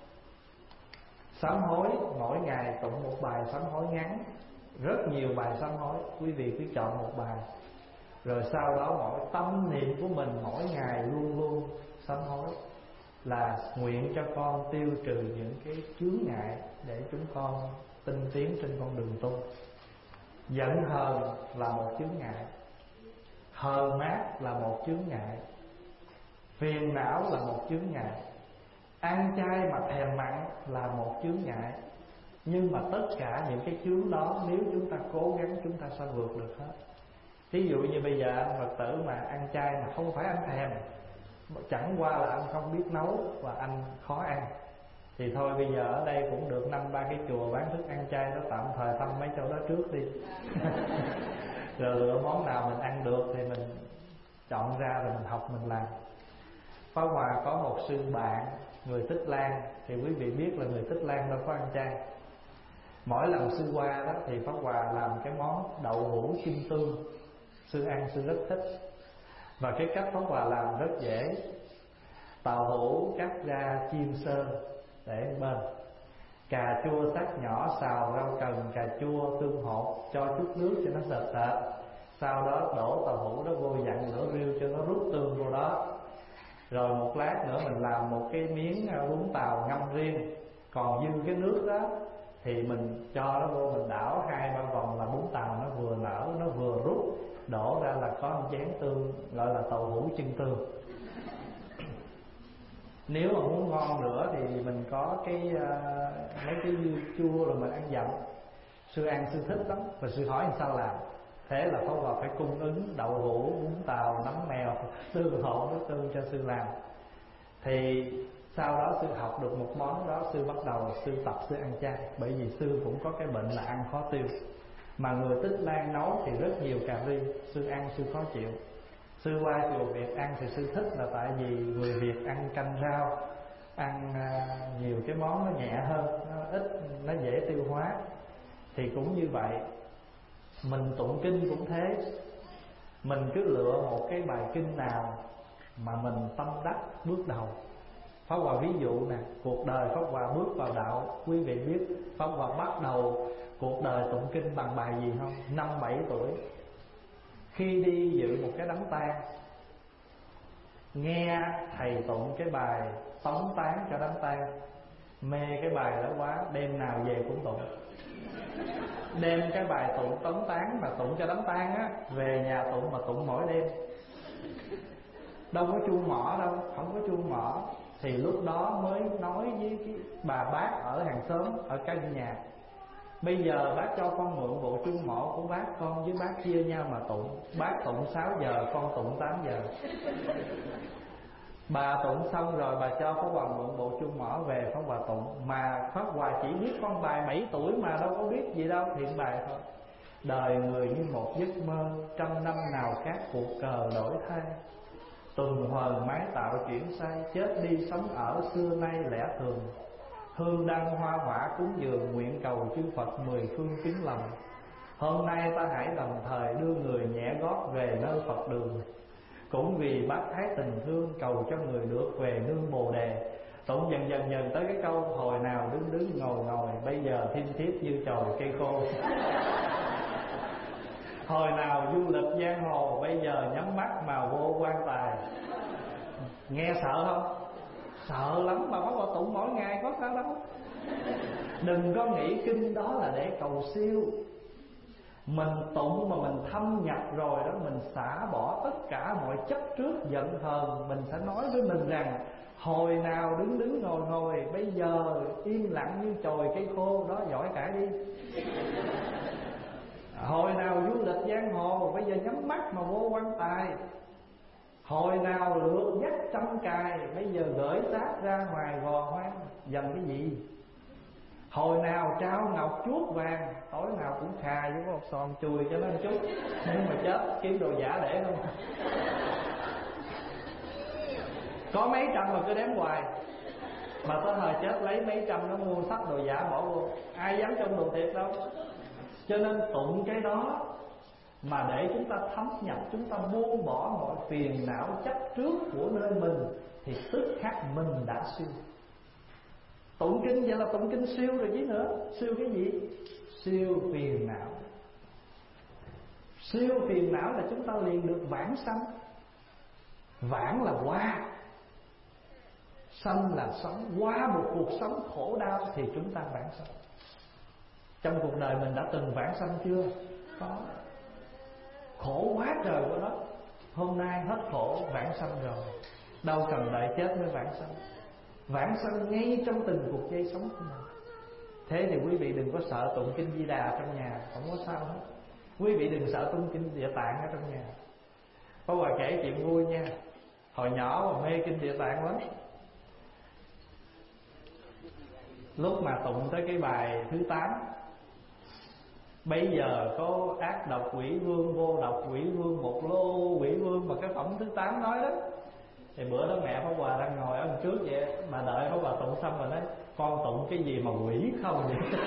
Sám hối mỗi ngày tụng một bài sám hối ngắn, rất nhiều bài sám hối, quý vị cứ chọn một bài. Rồi sau đó mỗi tâm niệm của mình mỗi ngày luôn luôn sám hối là nguyện cho con tiêu trừ những cái chướng ngại để chúng con tinh tiến trên con đường tu. Giận hờn là một chướng ngại, hờn mát là một chướng ngại, phiền não là một chướng ngại, ăn chay mà thèm mặn là một chướng ngại. Nhưng mà tất cả những cái chướng đó, nếu chúng ta cố gắng chúng ta sẽ vượt được hết. Ví dụ như bây giờ anh Phật tử mà ăn chay mà không phải anh thèm, chẳng qua là anh không biết nấu và anh khó ăn, thì thôi bây giờ ở đây cũng được 5-3 cái chùa bán thức ăn chay đó, tạm thời thăm mấy chỗ đó trước đi. Rồi lựa món nào mình ăn được thì mình chọn ra rồi mình học mình làm. Pháp Hòa có một sư bạn người Tích Lan, thì quý vị biết là người Tích Lan đâu có ăn chay. Mỗi lần sư qua đó thì Pháp Hòa làm cái món đậu hũ chim tương, sư ăn sư rất thích. Và cái cách Pháp Hòa làm rất dễ. Tàu hũ cắt ra chiên sơ để bên, cà chua sắc nhỏ xào rau cần, cà chua tương hột, cho chút nước cho nó sệt sệt. Sau đó đổ tàu hũ đó vô dặn lửa riu cho nó rút tương vô đó. Rồi một lát nữa mình làm một cái miếng bún tàu ngâm riêng. Còn dư cái nước đó thì mình cho nó vô, mình đảo 2-3 vòng là bún tàu nó vừa nở, nó vừa rút, đổ ra là có một chén tương, gọi là tàu hũ chân tương. Nếu mà muốn ngon nữa thì mình có mấy cái dưa chua rồi mình ăn dặm. Sư ăn sư thích lắm, và sư hỏi làm sao làm. Thế là Pháp Hòa phải cung ứng đậu hũ, bún tàu, nấm mèo, tương hỗn nước tương cho sư làm. Thì sau đó sư học được một món đó, sư bắt đầu sư tập sư ăn chay. Bởi vì sư cũng có cái bệnh là ăn khó tiêu. Mà người Tích Lan nấu thì rất nhiều calorie, sư ăn sư khó chịu. Sư qua chùa Việt ăn thì sư thích là tại vì người Việt ăn canh rau, ăn nhiều cái món nó nhẹ hơn, nó ít, nó dễ tiêu hóa. Thì cũng như vậy, mình tụng kinh cũng thế. Mình cứ lựa một cái bài kinh nào mà mình tâm đắc bước đầu. Pháp Hòa ví dụ nè, cuộc đời Pháp Hòa bước vào đạo, quý vị biết Pháp Hòa bắt đầu cuộc đời tụng kinh bằng bài gì không? 5-7 tuổi, khi đi dự một cái đám tang, nghe thầy tụng cái bài tống tán cho đám tang, mê cái bài đó quá, đêm nào về cũng tụng. Đem cái bài tụng tống tán mà tụng cho đám tang á, về nhà tụng mà tụng mỗi đêm. Đâu có chuông mỏ đâu, không có chuông mỏ. Thì lúc đó mới nói với cái bà bác ở hàng xóm, ở căn nhà: bây giờ bác cho con mượn bộ chuông mỏ của bác, con với bác chia nhau mà tụng. Bác tụng 6 giờ, con tụng 8 giờ. Bà tụng xong rồi bà cho Pháp Hòa mượn bộ chuông mỏ về Pháp Hòa tụng. Mà Pháp Hòa chỉ biết con bài 7 tuổi mà đâu có biết gì đâu, thiện bài thôi. Đời người như một giấc mơ, trăm năm nào các cuộc cờ đổi thay. Tuần hoàn mái tạo chuyển sai, chết đi sống ở xưa nay lẽ thường. Hương đăng hoa hỏa cúng dường, nguyện cầu chư Phật 10 phương kính lòng. Hôm nay ta hãy đồng thời đưa người nhẹ gót về nơi Phật đường. Cũng vì bác thái tình thương, cầu cho người được về nương Bồ Đề. Tụng dần tới cái câu: hồi nào đứng ngồi, bây giờ thiên thiết như chồi cây khô. Hồi nào du lịch giang hồ, bây giờ nhắm mắt mà vô quan tài. Nghe sợ không? Sợ lắm, mà Pháp Hòa tụng mỗi ngày có sao đâu. Đừng có nghĩ kinh đó là để cầu siêu. Mình tụng mà mình thâm nhập rồi đó, mình xả bỏ tất cả mọi chấp trước giận hờn. Mình sẽ nói với mình rằng: hồi nào đứng ngồi, bây giờ im lặng như chồi cây khô. Đó, giỏi cãi đi. Hồi nào du lịch giang hồ, bây giờ nhắm mắt mà vô quan tài. Hồi nào lượt dắt trăm cài, bây giờ gửi xác ra ngoài gò hoang. Dành cái gì? Hồi nào trao ngọc chuốt vàng, tối nào cũng khà với một son chùi cho nó một chút. Nhưng mà chết kiếm đồ giả để không. Có mấy trăm mà cứ đếm hoài. Mà tới thời chết lấy mấy trăm nó mua sách đồ giả bỏ vô. Ai dám trong đồ thiệt đâu. Cho nên tụng cái đó mà để chúng ta thấm nhập, chúng ta buông bỏ mọi phiền não chấp trước của nơi mình, thì tức khắc mình đã siêu. Tụng kinh vậy là tụng kinh siêu rồi chứ nữa. Siêu cái gì? Siêu phiền não. Siêu phiền não là chúng ta liền được vãng sanh. Vãng là qua, sanh là sống. Qua một cuộc sống khổ đau thì chúng ta vãng sanh. Trong cuộc đời mình đã từng vãng sanh chưa? Có. Khổ quá trời của nó. Hôm nay hết khổ, vãng sanh rồi. Đâu cần đợi chết mới vãng sanh. Vãng sanh ngay trong từng cuộc giây sống của mình. Thế thì quý vị đừng có sợ tụng kinh Di Đà trong nhà, không có sao hết. Quý vị đừng sợ tụng kinh Địa Tạng ở trong nhà. Có Hòa kể chuyện vui nha. Hồi nhỏ mà mê kinh Địa Tạng lắm. Lúc mà tụng tới cái bài thứ 8, bây giờ có ác độc quỷ vương, vô độc quỷ vương, một lô quỷ vương, mà cái phẩm thứ 8 nói đó. Thì bữa đó mẹ Pháp Hòa đang ngồi ở trước vậy, mà đợi Pháp Hòa tụng xong rồi nói: con tụng cái gì mà quỷ không vậy?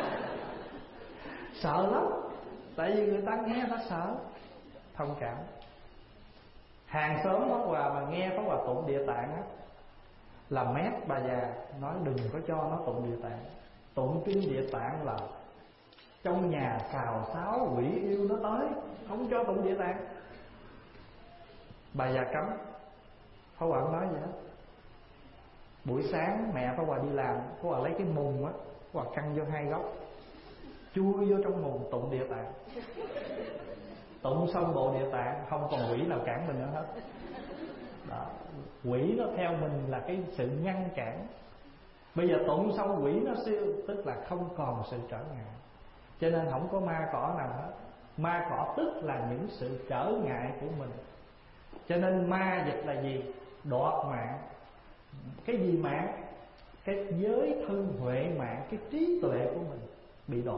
Sợ lắm. Tại vì người ta nghe ta sợ. Thông cảm. Hàng xóm Pháp Hòa mà nghe Pháp Hòa tụng Địa Tạng á, là mét bà già, nói đừng có cho nó tụng Địa Tạng. Tụng kinh Địa Tạng là trong nhà cào sáo quỷ yêu nó tới, không cho tụng Địa Tạng. Bà già cấm. Pháp Hòa nói vậy đó. Buổi sáng mẹ Pháp Hòa đi làm, Pháp Hòa lấy cái mùng á, Pháp Hòa căng vô 2 góc, chui vô trong mùng tụng Địa Tạng. Tụng xong bộ Địa Tạng, không còn quỷ nào cản mình nữa hết. đó. Quỷ nó theo mình là cái sự ngăn cản. Bây giờ tụng xong quỷ nó siêu, tức là không còn sự trở ngại. Cho nên không có ma cỏ nào hết. Ma cỏ tức là những sự trở ngại của mình. Cho nên ma vật là gì? Đoạt mạng. Cái gì mạng? Cái giới thân huệ mạng, cái trí tuệ của mình bị đoạt.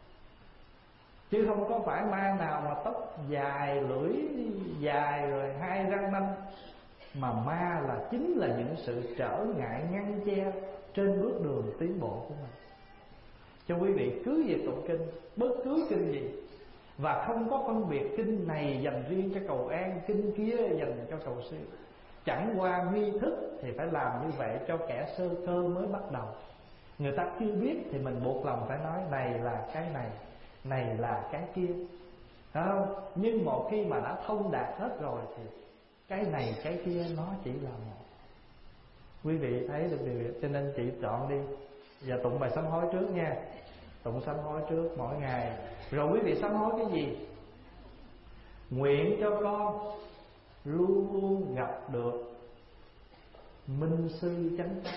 Chứ không có phải ma nào mà tóc dài, lưỡi dài rồi hai răng nanh. Mà ma là chính là những sự trở ngại ngăn che trên bước đường tiến bộ của mình. Cho quý vị cứ việc tụng kinh, bất cứ kinh gì, và không có phân biệt kinh này dành riêng cho cầu an, kinh kia dành cho cầu siêu. Chẳng qua nghi thức thì phải làm như vậy cho kẻ sơ cơ mới bắt đầu. Người ta chưa biết thì mình buộc lòng phải nói này là cái này, này là cái kia, phải không? Nhưng một khi mà đã thông đạt hết rồi thì cái này cái kia nó chỉ là một. Quý vị thấy được điều đó. Cho nên chị chọn đi. Giờ tụng bài sám hối trước nha. Tụng sám hối trước mỗi ngày. Rồi quý vị sám hối cái gì? Nguyện cho con luôn luôn gặp được minh sư chánh pháp.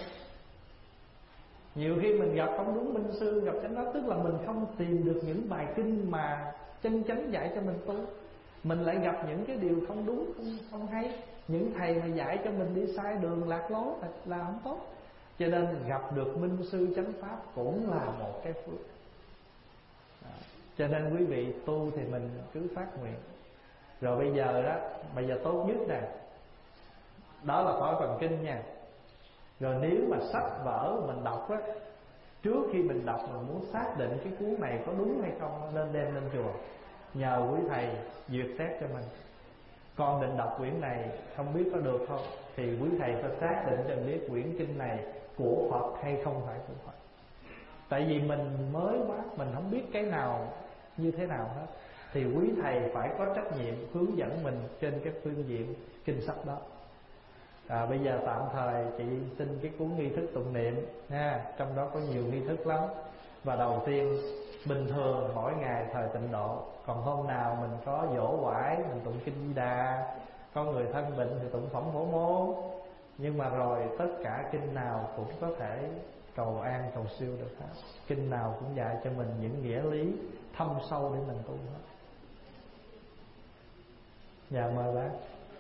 Nhiều khi mình gặp không đúng minh sư, gặp chánh pháp, tức là mình không tìm được những bài kinh mà chân chánh dạy cho mình tu. Mình lại gặp những cái điều không đúng, không hay. Những thầy mà dạy cho mình đi sai đường lạc lối là không tốt. Cho nên gặp được minh sư chánh pháp cũng là một cái phước. Cho nên quý vị tu thì mình cứ phát nguyện. Rồi bây giờ đó, bây giờ tốt nhất nè, đó là khỏi phần kinh nha. Rồi nếu mà sách vở mình đọc á, trước khi mình đọc mình muốn xác định cái cuốn này có đúng hay không, nên đem lên chùa nhờ quý thầy duyệt xét cho mình. Con định đọc quyển này không biết có được không, thì quý thầy phải xác định cho mình biết quyển kinh này của Phật hay không phải của Phật. Tại vì mình mới quá, mình không biết cái nào như thế nào hết, thì quý thầy phải có trách nhiệm hướng dẫn mình trên cái phương diện kinh sách đó. Bây giờ tạm thời chị xin cái cuốn nghi thức tụng niệm nha. Trong đó có nhiều nghi thức lắm. Và đầu tiên, bình thường mỗi ngày thời tịnh độ, còn hôm nào mình có giỗ quải mình tụng kinh Di Đà, có người thân bệnh thì tụng phẩm Phổ Môn. Nhưng mà rồi tất cả kinh nào cũng có thể cầu an cầu siêu được hết. Kinh nào cũng dạy cho mình những nghĩa lý thâm sâu để mình tu hết. Dạ mời bác.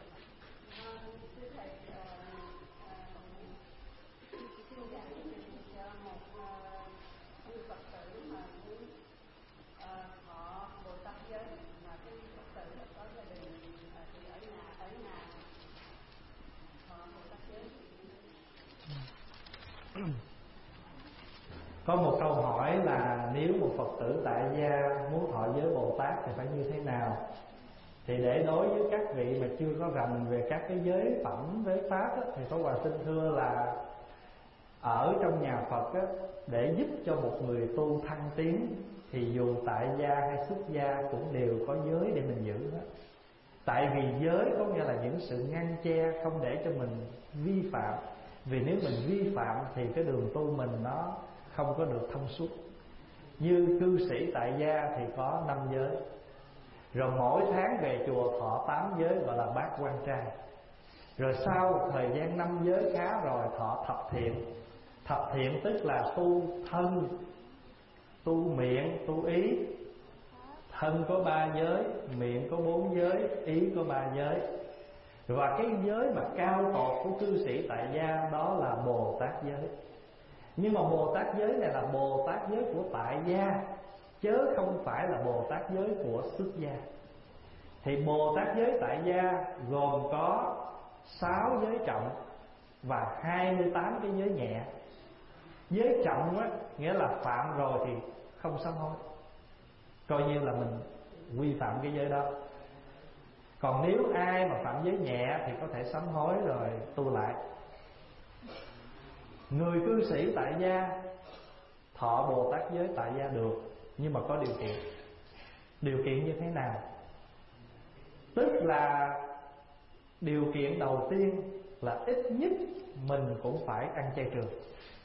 Có một câu hỏi là nếu một Phật tử tại gia muốn thọ giới Bồ Tát thì phải như thế nào? Thì để đối với các vị mà chưa có rành về các cái giới phẩm, giới pháp á, thì Pháp Hòa xin thưa là ở trong nhà Phật á, để giúp cho một người tu thăng tiến thì dù tại gia hay xuất gia cũng đều có giới để mình giữ hết. Tại vì giới có nghĩa là những sự ngăn che không để cho mình vi phạm. Vì nếu mình vi phạm thì cái đường tu mình nó không có được thông suốt. Như cư sĩ tại gia thì có 5 giới. Rồi mỗi tháng về chùa thọ 8 giới gọi là bát quan trai. Rồi sau thời gian 5 giới khá rồi thọ thập thiện. Thập thiện tức là tu thân, tu miệng, tu ý. Thân có 3 giới, miệng có 4 giới, ý có 3 giới. Và cái giới mà cao tột của cư sĩ tại gia đó là Bồ Tát giới. Nhưng mà Bồ Tát giới này là Bồ Tát giới của tại gia, chớ không phải là Bồ Tát giới của xuất gia. Thì Bồ Tát giới tại gia gồm có 6 giới trọng và 28 cái giới nhẹ. Giới trọng á, nghĩa là phạm rồi thì không sám hối, coi như là mình vi phạm cái giới đó. Còn nếu ai mà phạm giới nhẹ thì có thể sám hối rồi tu lại. Người cư sĩ tại gia thọ Bồ Tát giới tại gia được, nhưng mà có điều kiện. Điều kiện như thế nào? Tức là điều kiện đầu tiên là ít nhất mình cũng phải ăn chay trường.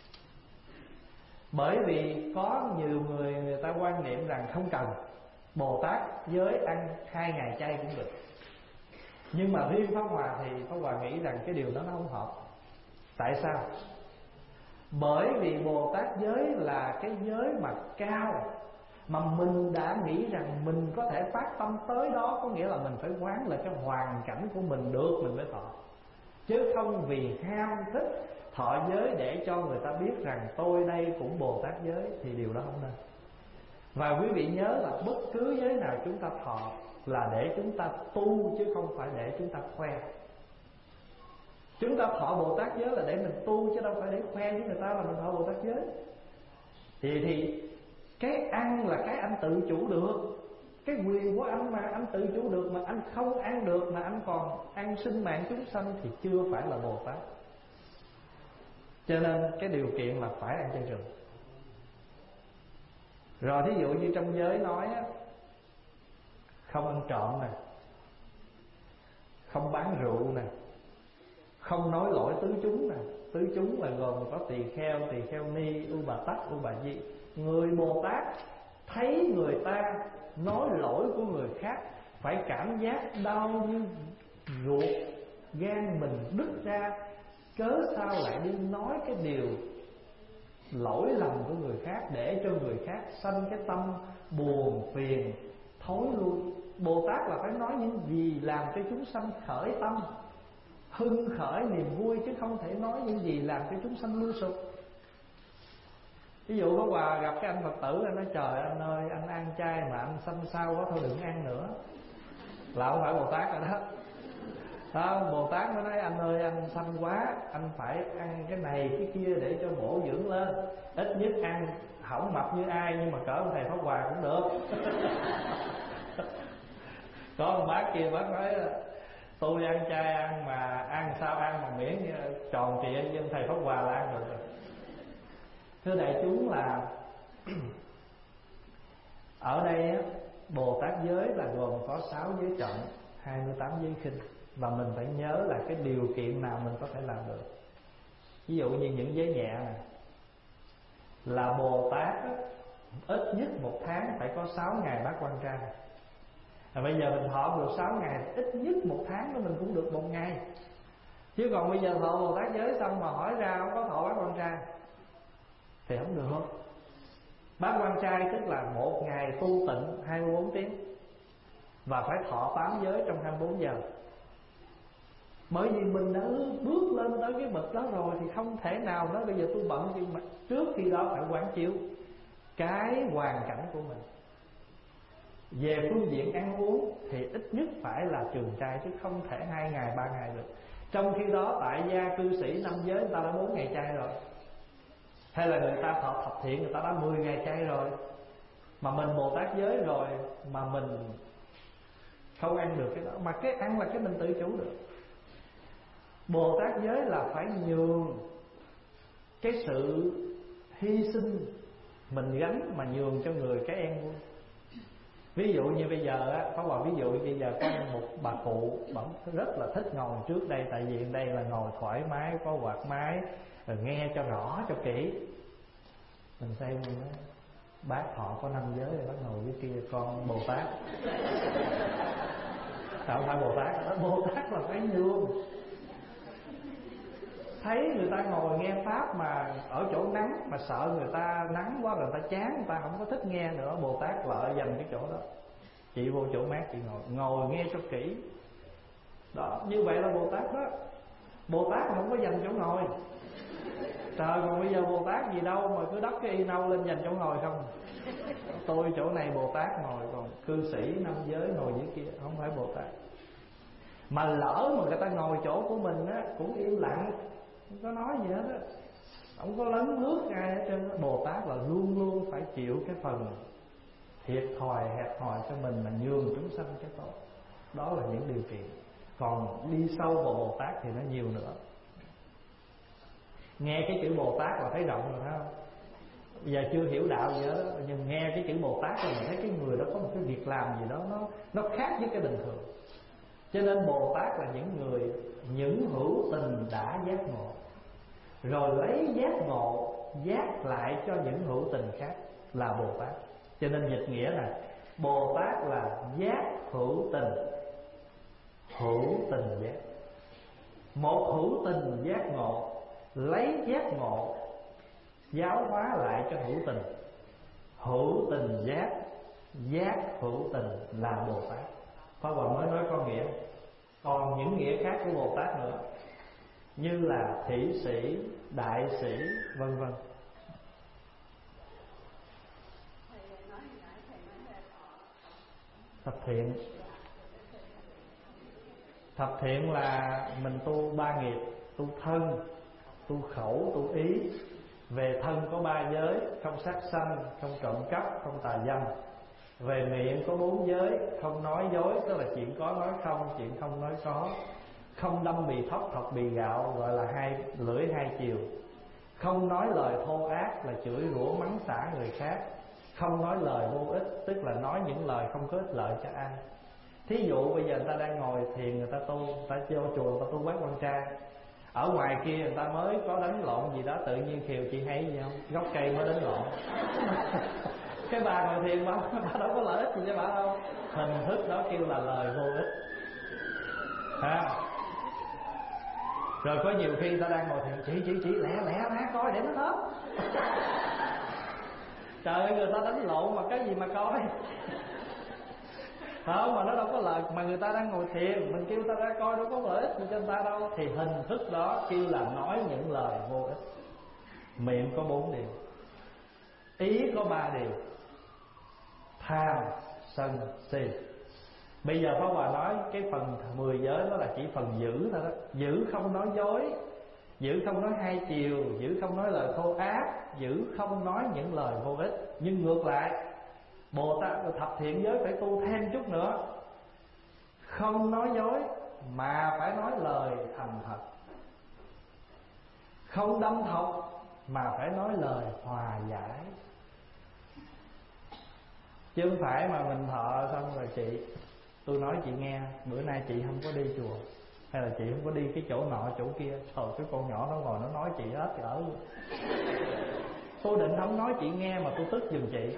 Bởi vì có nhiều người ta quan niệm rằng không cần, Bồ Tát giới ăn 2 ngày chay cũng được. Nhưng mà riêng Pháp Hòa thì Pháp Hòa nghĩ rằng cái điều đó nó không hợp. Tại sao? Bởi vì Bồ Tát giới là cái giới mà cao, mà mình đã nghĩ rằng mình có thể phát tâm tới đó. Có nghĩa là mình phải quán lại cái hoàn cảnh của mình được mình mới thọ, chứ không vì ham thích thọ giới để cho người ta biết rằng tôi đây cũng Bồ Tát giới, thì điều đó không nên. Và quý vị nhớ là bất cứ giới nào chúng ta thọ là để chúng ta tu, chứ không phải để chúng ta khoe. Chúng ta thọ Bồ Tát giới là để mình tu, chứ đâu phải để khoe với người ta là mình thọ Bồ Tát giới. Thì cái ăn là cái anh tự chủ được, cái quyền của anh mà anh tự chủ được, mà anh không ăn được mà anh còn ăn sinh mạng chúng sanh thì chưa phải là Bồ Tát. Cho nên cái điều kiện là phải ăn chay trường. Rồi thí dụ như trong giới nói á, không ăn trộm nè, không bán rượu nè, không nói lỗi tứ chúng nè. Tứ chúng là gồm có tỳ kheo ni, u bà tắc, u bà di. Người Bồ Tát thấy người ta nói lỗi của người khác phải cảm giác đau như ruột gan mình đứt ra. Cớ sao lại đi nói cái điều lỗi lầm của người khác để cho người khác sanh cái tâm buồn phiền thối lui. Bồ Tát là phải nói những gì làm cho chúng sanh khởi tâm hưng khởi niềm vui, chứ không thể nói những gì làm cho chúng sanh lưu sụp. Ví dụ có Hòa gặp cái anh Phật tử, anh nói trời anh ơi, anh ăn chay mà anh sanh sao quá, thôi đừng ăn nữa, là không phải Bồ Tát rồi đó. Đó, Bồ Tát mới nói anh ơi anh sanh quá, anh phải ăn cái này cái kia để cho bổ dưỡng lên. Ít nhất ăn không mập như ai, nhưng mà cỡ thầy Pháp Hòa cũng được. Có một bác kia bác nói tôi ăn chay ăn mà ăn sao ăn mà miễn tròn trịa, nhưng thầy Pháp Hòa là ăn được rồi. Thưa đại chúng là ở đây á, Bồ Tát giới là gồm có 6 giới trọng, 28 giới khinh. Và mình phải nhớ là cái điều kiện nào mình có thể làm được. Ví dụ như những giới nhẹ này, là Bồ Tát á, ít nhất một tháng phải có 6 ngày bát quan trai. Bây giờ mình thọ được 6 ngày, ít nhất một tháng đó mình cũng được 1 ngày. Chứ còn bây giờ thọ Bồ Tát giới xong mà hỏi ra không có thọ bát quan trai thì không được. Bát quan trai tức là 1 ngày tu tịnh 24 tiếng, và phải thọ 8 giới trong 24 giờ. Bởi vì mình đã bước lên tới cái bậc đó rồi thì không thể nào nói bây giờ tôi bận gì, mà trước khi đó phải quán chiếu cái hoàn cảnh của mình. Về phương diện ăn uống thì ít nhất phải là trường trai, chứ không thể 2 ngày 3 ngày được. Trong khi đó tại gia cư sĩ 5 giới người ta đã 4 ngày chay rồi, hay là người ta thọ thập thiện người ta đã 10 ngày chay rồi. Mà mình Bồ Tát giới rồi mà mình không ăn được cái đó. Mà cái ăn là cái mình tự chủ được. Bồ Tát giới là phải nhường cái sự hy sinh mình gánh mà nhường cho người cái an vui. Ví dụ như bây giờ á, có một ví dụ bây giờ có một bà cụ rất là thích ngồi trước đây, tại vì đây là ngồi thoải mái, có quạt máy, rồi nghe cho rõ cho kỹ. Mình xem mình nói bác họ có 5 giới rồi, bác ngồi dưới kia con Bồ Tát. Không phải Bồ Tát đó, Bồ Tát là phải nhường. Thấy người ta ngồi nghe pháp mà ở chỗ nắng mà sợ người ta nắng quá rồi người ta chán, người ta không có thích nghe nữa, Bồ Tát lợi dành cái chỗ đó. Chị vô chỗ mát chị ngồi nghe cho kỹ. Đó, như vậy là Bồ Tát đó. Bồ Tát không có dành chỗ ngồi. Trời, còn bây giờ Bồ Tát gì đâu mà cứ đắp cái y nâu lên dành chỗ ngồi không. Tôi chỗ này Bồ Tát ngồi, còn cư sĩ 5 giới ngồi dưới kia, không phải Bồ Tát. Mà lỡ mà người ta ngồi chỗ của mình á cũng im lặng, không có nói gì hết á, không có lấn lướt ai hết trơn. Bồ Tát là luôn luôn phải chịu cái phần thiệt thòi hẹp hòi cho mình, mà nhường chúng sanh cái tốt. Đó là những điều kiện. Còn đi sâu vào Bồ Tát thì nó nhiều nữa. Nghe cái chữ Bồ Tát là thấy rộng rồi phải không? Bây giờ chưa hiểu đạo gì hết đó, nhưng nghe cái chữ Bồ Tát là mình thấy cái người đó có một cái việc làm gì đó nó khác với cái bình thường. Cho nên Bồ Tát là những hữu tình đã giác ngộ, rồi lấy giác ngộ giác lại cho những hữu tình khác là Bồ Tát. Cho nên dịch nghĩa là Bồ Tát là giác hữu tình, hữu tình giác. Một hữu tình giác ngộ, lấy giác ngộ giáo hóa lại cho hữu tình. Hữu tình giác, giác hữu tình là Bồ Tát. Pháp Hòa mới nói con nghĩa, còn những nghĩa khác của Bồ Tát nữa, như là thị sĩ, đại sĩ, vân vân. Thập thiện. Thập thiện là mình tu 3 nghiệp: tu thân, tu khẩu, tu ý. Về thân có 3 giới: không sát sanh, không trộm cắp, không tà dâm. Về miệng có 4 giới: không nói dối, tức là chuyện có nói không, chuyện không nói có. Không đâm bì thóc, thọc bì gạo, gọi là lưỡi hai chiều. Không nói lời thô ác, là chửi rủa mắng xả người khác. Không nói lời vô ích, tức là nói những lời không có ích lợi cho ai. Thí dụ bây giờ người ta đang ngồi thiền, người ta tu, người ta vô chùa, người ta tu bát quan trai. Ở ngoài kia người ta mới có đánh lộn gì đó, tự nhiên Kiều chị thấy gì không? Gốc cây mới đánh lộn. Cái bà ngồi thiền bà đâu có lợi ích gì cho bà đâu. Hình thức đó kêu là lời vô ích ha. Rồi có nhiều khi ta đang ngồi thiền, chị lẹ coi để nó hết. Trời ơi, người ta đánh lộn mà cái gì mà coi. Không, mà nó đâu có lợi. Mà người ta đang ngồi thiền, mình kêu ta ra coi đâu có lợi ích gì cho người ta đâu. Thì hình thức đó kêu là nói những lời vô ích. Miệng có 4 điều, ý có 3 điều: tham, sân, si. Bây giờ Pháp Hòa nói cái phần 10 giới đó là chỉ phần giữ thôi đó. Giữ không nói dối, giữ không nói hai chiều, giữ không nói lời thô ác, giữ không nói những lời vô ích. Nhưng ngược lại, Bồ Tát thập thiện giới phải tu thêm chút nữa: không nói dối mà phải nói lời thành thật, không đâm thọc mà phải nói lời hòa giải. Chứ không phải mà mình thọ xong rồi chị, tôi nói chị nghe, bữa nay chị không có đi chùa, hay là chị không có đi cái chỗ nọ chỗ kia. Trời, cái con nhỏ nó ngồi nó nói chị hết cỡ luôn. Tôi định không nói chị nghe mà tôi tức giùm chị.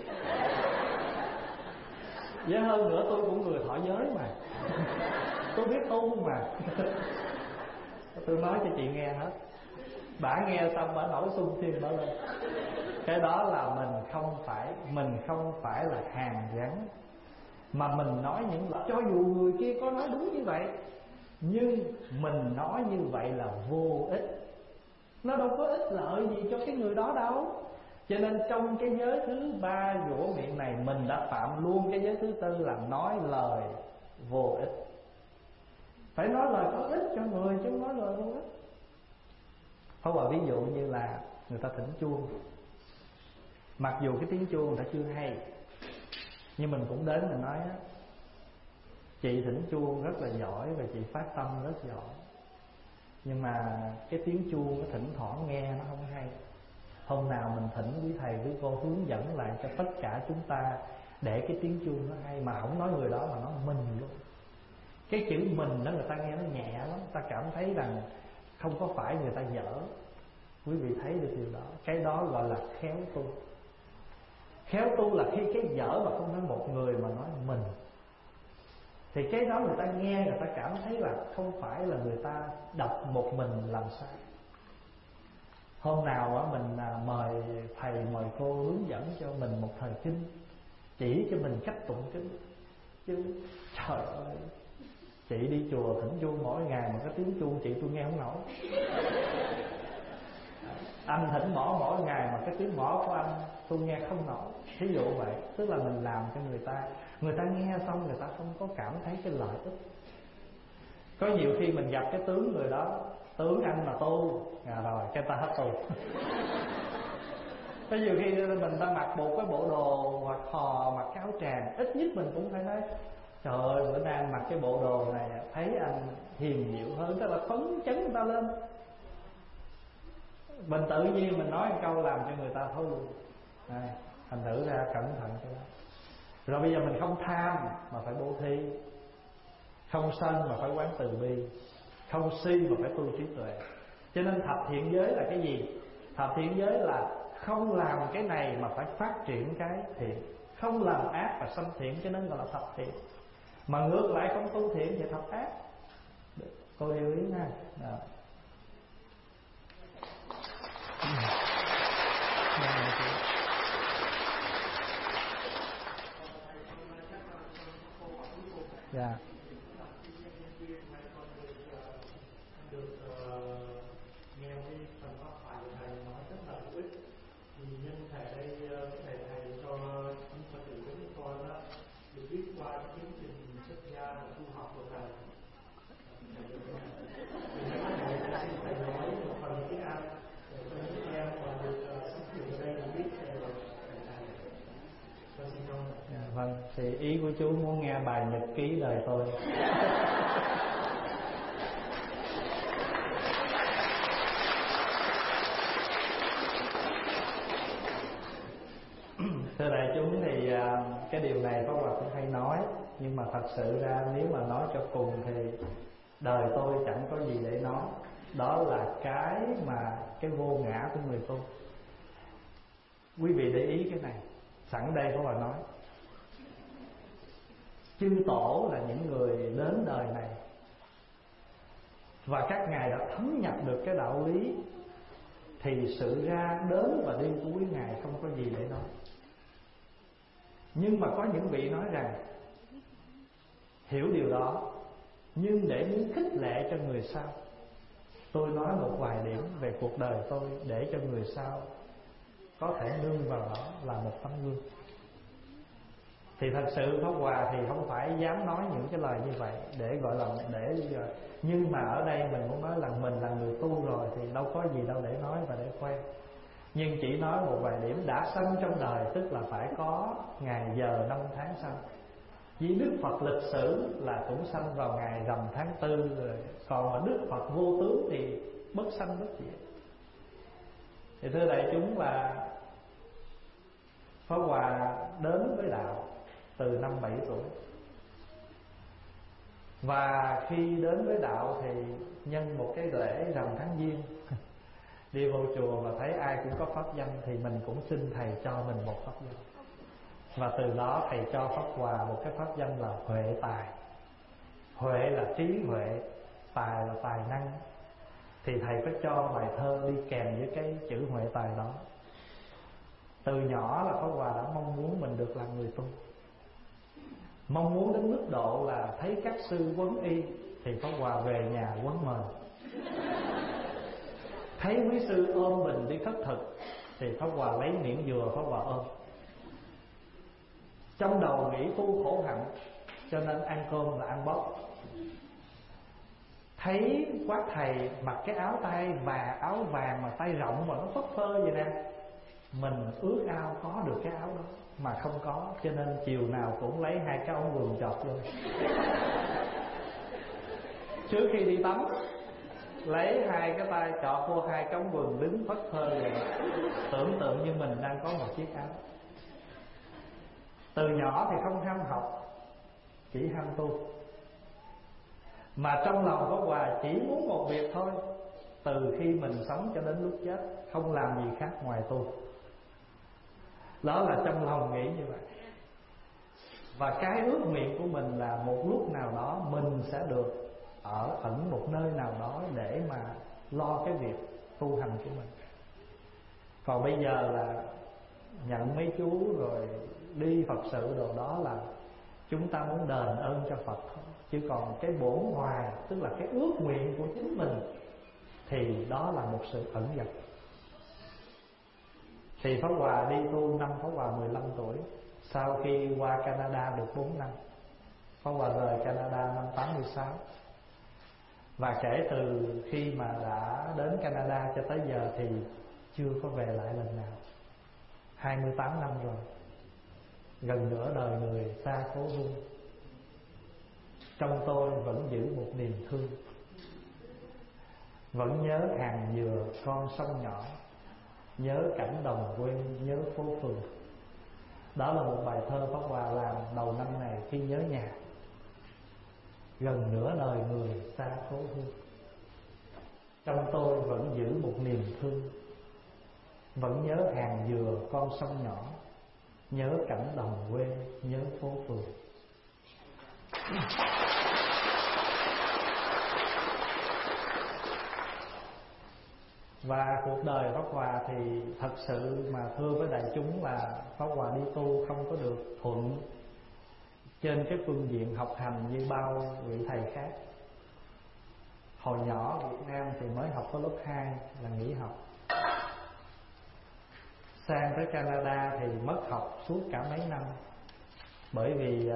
Với hơn nữa tôi cũng người thọ giới mà, tôi biết tu mà. Tôi nói cho chị nghe hết. Bả nghe xong bả nổi xung thiên bả lên. Cái đó là mình không phải là hàn gắn, mà mình nói những lời, cho dù người kia có nói đúng như vậy, nhưng mình nói như vậy là vô ích. Nó đâu có ích lợi gì cho cái người đó đâu. Cho nên trong cái giới thứ 3 của miệng này, mình đã phạm luôn cái giới thứ 4 là nói lời vô ích. Phải nói lời có ích cho người, chứ không nói lời vô ích. Pháp Hòa ví dụ như là người ta thỉnh chuông. Mặc dù cái tiếng chuông người ta chưa hay, nhưng mình cũng đến mình nói á: chị thỉnh chuông rất là giỏi và chị phát tâm rất giỏi, nhưng mà cái tiếng chuông nó thỉnh thoảng nghe nó không hay. Hôm nào mình thỉnh quý thầy quý cô hướng dẫn lại cho tất cả chúng ta để cái tiếng chuông nó hay. Mà không nói người đó mà nói mình luôn. Cái chữ mình đó người ta nghe nó nhẹ lắm, ta cảm thấy rằng không có phải người ta dở. Quý vị thấy được điều đó. Cái đó gọi là khéo tu. Khéo tu là khi cái dở mà không nói một người mà nói mình, thì cái đó người ta nghe, người ta cảm thấy là không phải là người ta đọc một mình làm sai. Hôm nào á mình mời thầy mời cô hướng dẫn cho mình một thời kinh, chỉ cho mình cách tụng kinh. Chứ trời ơi, chị đi chùa thỉnh chuông mỗi ngày mà cái tiếng chuông chị tôi nghe không nổi. Anh thỉnh mõ mỗi ngày mà cái tiếng mõ của anh tôi nghe không nổi. Thí dụ vậy. Tức là mình làm cho người ta nghe xong người ta không có cảm thấy cái lợi ích. Có nhiều khi mình gặp cái tướng người đó, tướng anh mà tu rồi cái ta hết tu. Có nhiều khi mình ta mặc một cái bộ đồ hoặc hò, mặc cái áo tràng, ít nhất mình cũng phải nói: trời ơi, bữa nay anh mặc cái bộ đồ này thấy anh hiền dịu hơn, tức là phấn chấn người ta lên. Mình tự nhiên mình nói một câu làm cho người ta thôi luôn. Thành thử ra cẩn thận cho đó. Rồi bây giờ mình không tham mà phải bố thí, không sân mà phải quán từ bi, không si mà phải tu trí tuệ. Cho nên thập thiện giới là cái gì? Thập thiện giới là không làm cái này mà phải phát triển cái thiện, không làm ác và sanh thiện, cho nên gọi là thập thiện. Mà ngược lại không tu thiện thì thập ác. Cô lưu ý ha. Đó. Dạ. Được nghe cái phần pháp thoại của thầy nói rất là hữu ích. Thì nhân thể đây thầy cho chúng Phật tử của con đó được biết qua cái tiến trình xuất gia và tu học của thầy. Thì thầy nói một phần tiếng Anh để cho những em mà được sinh trưởng ở đây được biết về thầy. Con xin cảm ơn. Vâng, thì ý của chú muốn nghe bài nhật ký đời tôi. Thưa đại chúng, thì cái điều này Pháp Hòa cũng hay nói, nhưng mà thật sự ra nếu mà nói cho cùng thì đời tôi chẳng có gì để nói. Đó là cái vô ngã của người tu. Quý vị để ý cái này. Sẵn đây Pháp Hòa nói, chư tổ là những người đến đời này và các ngài đã thấm nhập được cái đạo lý, thì sự ra đến và đi của quý ngài không có gì để nói. Nhưng mà có những vị nói rằng hiểu điều đó, nhưng để muốn khích lệ cho người sau, tôi nói một vài điểm về cuộc đời tôi để cho người sau có thể nương vào đó là một tấm gương. Thì thật sự Pháp Hòa thì không phải dám nói những cái lời như vậy để gọi là nhưng mà ở đây mình muốn nói là mình là người tu rồi thì đâu có gì đâu để nói và để khoe. Nhưng chỉ nói một vài điểm đã sanh trong đời, tức là phải có ngày giờ năm tháng sanh. Vì Đức Phật lịch sử là cũng sanh vào ngày rằm tháng 4 rồi. Còn mà Đức Phật vô tướng thì bất sanh bất diệt. Thì thưa đại chúng, là Pháp Hòa đến với đạo từ năm 7 tuổi. Và khi đến với đạo thì nhân một cái lễ rằm tháng Giêng, đi vô chùa và thấy ai cũng có pháp danh thì mình cũng xin thầy cho mình một pháp danh. Và từ đó thầy cho Pháp Hòa một cái pháp danh là Huệ Tài. Huệ là trí huệ, tài là tài năng. Thì thầy có cho bài thơ đi kèm với cái chữ Huệ Tài đó. Từ nhỏ là Pháp Hòa đã mong muốn mình được làm người tu, mong muốn đến mức độ là thấy các sư quấn y thì Pháp Hòa về nhà quấn mền. Thấy quý sư ôm mình đi khất thực thì Pháp Hòa lấy miệng dừa Pháp Hòa ôm. Trong đầu nghĩ tu khổ hạnh, cho nên ăn cơm là ăn bốc. Thấy quá thầy mặc cái áo tay và áo vàng mà tay rộng mà nó phất phơ vậy nè, mình ước ao có được cái áo đó mà không có, cho nên chiều nào cũng lấy 2 cái ống quần chọt luôn. Trước khi đi tắm lấy 2 cái tay chọt vô 2 cái ống quần, đứng phất phơ vậy, tưởng tượng như mình đang có một chiếc áo. Từ nhỏ thì không ham học, chỉ ham tu. Mà trong lòng Pháp Hòa chỉ muốn một việc thôi, từ khi mình sống cho đến lúc chết, không làm gì khác ngoài tu. Đó là trong lòng nghĩ như vậy. Và cái ước nguyện của mình là một lúc nào đó mình sẽ được ở ẩn một nơi nào đó để mà lo cái việc tu hành của mình. Còn bây giờ là nhận mấy chú rồi đi Phật sự đồ đó là chúng ta muốn đền ơn cho Phật thôi. Chứ còn cái bổn hoài, tức là cái ước nguyện của chính mình, thì đó là một sự ẩn dật. Thì Pháp Hòa đi tu năm Pháp Hòa 15 tuổi. Sau khi qua Canada được 4 năm, Pháp Hòa rời Canada năm 86. Và kể từ khi mà đã đến Canada cho tới giờ thì chưa có về lại lần nào. 28 năm rồi, gần nửa đời người xa phố hương. Trong tôi vẫn giữ một niềm thương, vẫn nhớ hàng dừa con sông nhỏ, nhớ cảnh đồng quê, nhớ phố phường. Đó là một bài thơ Pháp Hòa làm đầu năm này khi nhớ nhà. Gần nửa đời người xa phố hương, trong tôi vẫn giữ một niềm thương, vẫn nhớ hàng dừa con sông nhỏ, nhớ cảnh đồng quê, nhớ phố phường. Và cuộc đời Pháp Hòa thì thật sự mà thưa với đại chúng là Pháp Hòa đi tu không có được thuận trên cái phương diện học hành như bao vị thầy khác. Hồi nhỏ Việt Nam thì mới học có lớp 2 là nghỉ học. Sang tới Canada thì mất học suốt cả mấy năm. Bởi vì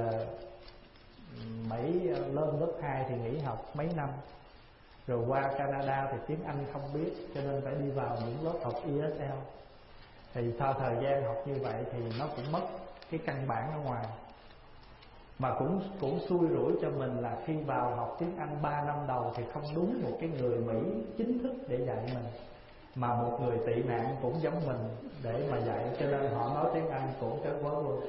lên lớp 2 thì nghỉ học mấy năm. Rồi qua Canada thì tiếng Anh không biết, cho nên phải đi vào những lớp học ESL. Thì sau thời gian học như vậy thì nó cũng mất cái căn bản ở ngoài. Mà cũng xui rủi cho mình là khi vào học tiếng Anh 3 năm đầu thì không đúng một cái người Mỹ chính thức để dạy mình, mà một người tị nạn cũng giống mình để mà dạy, cho nên họ nói tiếng Anh cũng chết quớ luôn.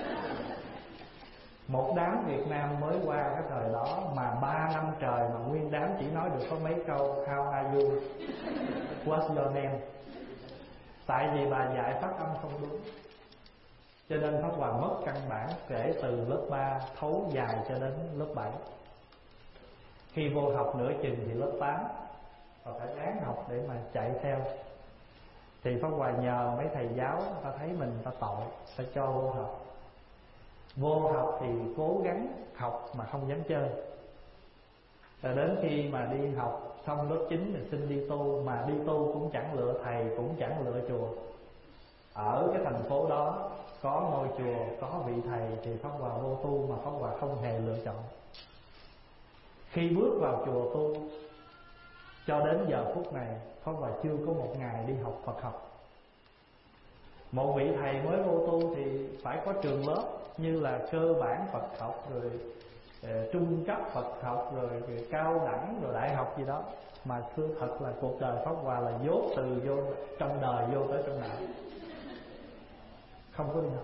Một đám Việt Nam mới qua cái thời đó mà 3 năm trời mà nguyên đám chỉ nói được có mấy câu How are you? What's your name? Tại vì bà dạy phát âm không đúng, cho nên Pháp Hòa mất căn bản kể từ lớp 3 thấu dài cho đến lớp 7. Khi vô học nửa chừng thì lớp 8, và phải ráng học để mà chạy theo. Thì Pháp Hòa nhờ mấy thầy giáo, ta thấy mình ta tội, ta cho vô học. Vô học thì cố gắng học mà không dám chơi. Rồi đến khi mà đi học xong lớp 9 thì xin đi tu, mà đi tu cũng chẳng lựa thầy, cũng chẳng lựa chùa. Ở cái thành phố đó có ngôi chùa, có vị thầy thì Pháp Hòa vô tu, mà Pháp Hòa không hề lựa chọn. Khi bước vào chùa tu cho đến giờ phút này, Pháp Hòa chưa có một ngày đi học Phật học. Một vị thầy mới vô tu thì phải có trường lớp như là cơ bản Phật học, rồi trung cấp Phật học, rồi cao đẳng, rồi đại học gì đó. Mà thưa thật là cuộc đời Pháp Hòa là dốt từ vô trong đời vô tới trong đạo, không có đi học.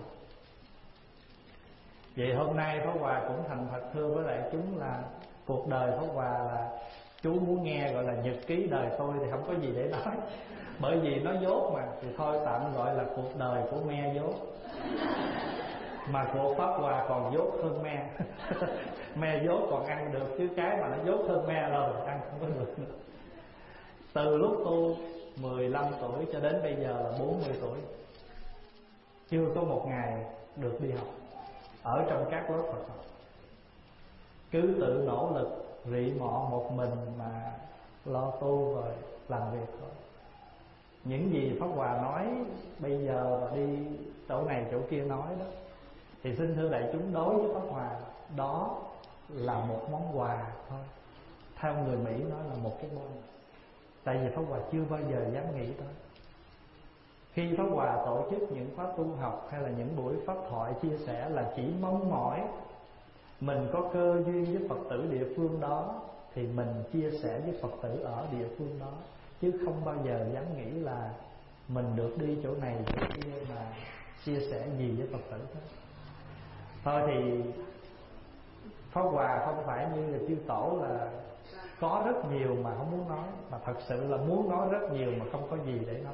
Vậy hôm nay Pháp Hòa cũng thành thật thưa với đại chúng là cuộc đời Pháp Hòa là, chú muốn nghe gọi là nhật ký đời tôi thì không có gì để nói, bởi vì nó dốt mà, thì thôi tạm gọi là cuộc đời của me dốt. Mà của Pháp Hòa còn dốt hơn me. Me dốt còn ăn được, chứ cái mà nó dốt hơn me rồi ăn không có được nữa. Từ lúc tu 15 tuổi cho đến bây giờ là 40 tuổi, chưa có một ngày được đi học ở trong các lớp Phật học. Cứ tự nỗ lực rị mọ một mình mà lo tu rồi làm việc thôi. Những gì Pháp Hòa nói bây giờ và đi chỗ này chỗ kia nói đó, thì xin thưa đại chúng, đối với Pháp Hòa đó là một món quà thôi. Theo người Mỹ nói là một cái bonus. Tại vì Pháp Hòa chưa bao giờ dám nghĩ tới. Khi Pháp Hòa tổ chức những khóa tu học hay là những buổi pháp thoại chia sẻ là chỉ mong mỏi mình có cơ duyên với Phật tử địa phương đó thì mình chia sẻ với Phật tử ở địa phương đó, chứ không bao giờ dám nghĩ là mình được đi chỗ này chỗ kia mà chia sẻ gì với Phật tử hết. Thôi thì Pháp Hòa không phải như là chư tổ là có rất nhiều mà không muốn nói, mà thật sự là muốn nói rất nhiều mà không có gì để nói.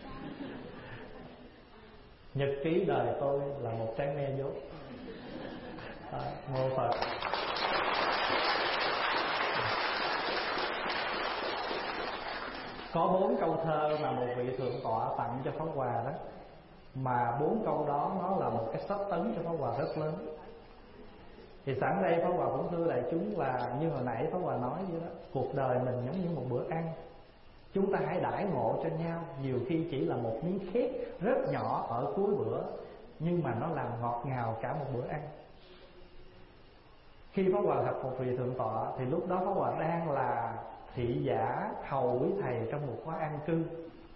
Nhật ký đời tôi là một trái me dốt. Mô Phật. Có 4 câu thơ mà một vị thượng tọa tặng cho Pháp Hòa đó, mà 4 câu đó nó là một cái sách tấn cho Pháp Hòa rất lớn. Thì sẵn đây Pháp Hòa cũng thưa đại chúng là như hồi nãy Pháp Hòa nói vậy đó, cuộc đời mình giống như một bữa ăn, chúng ta hãy đãi ngộ cho nhau. Nhiều khi chỉ là một miếng khét rất nhỏ ở cuối bữa, nhưng mà nó làm ngọt ngào cả một bữa ăn. Khi Pháp Hòa gặp một vị thượng tọa thì lúc đó Pháp Hòa đang là thị giả hầu quý thầy trong một khóa an cư.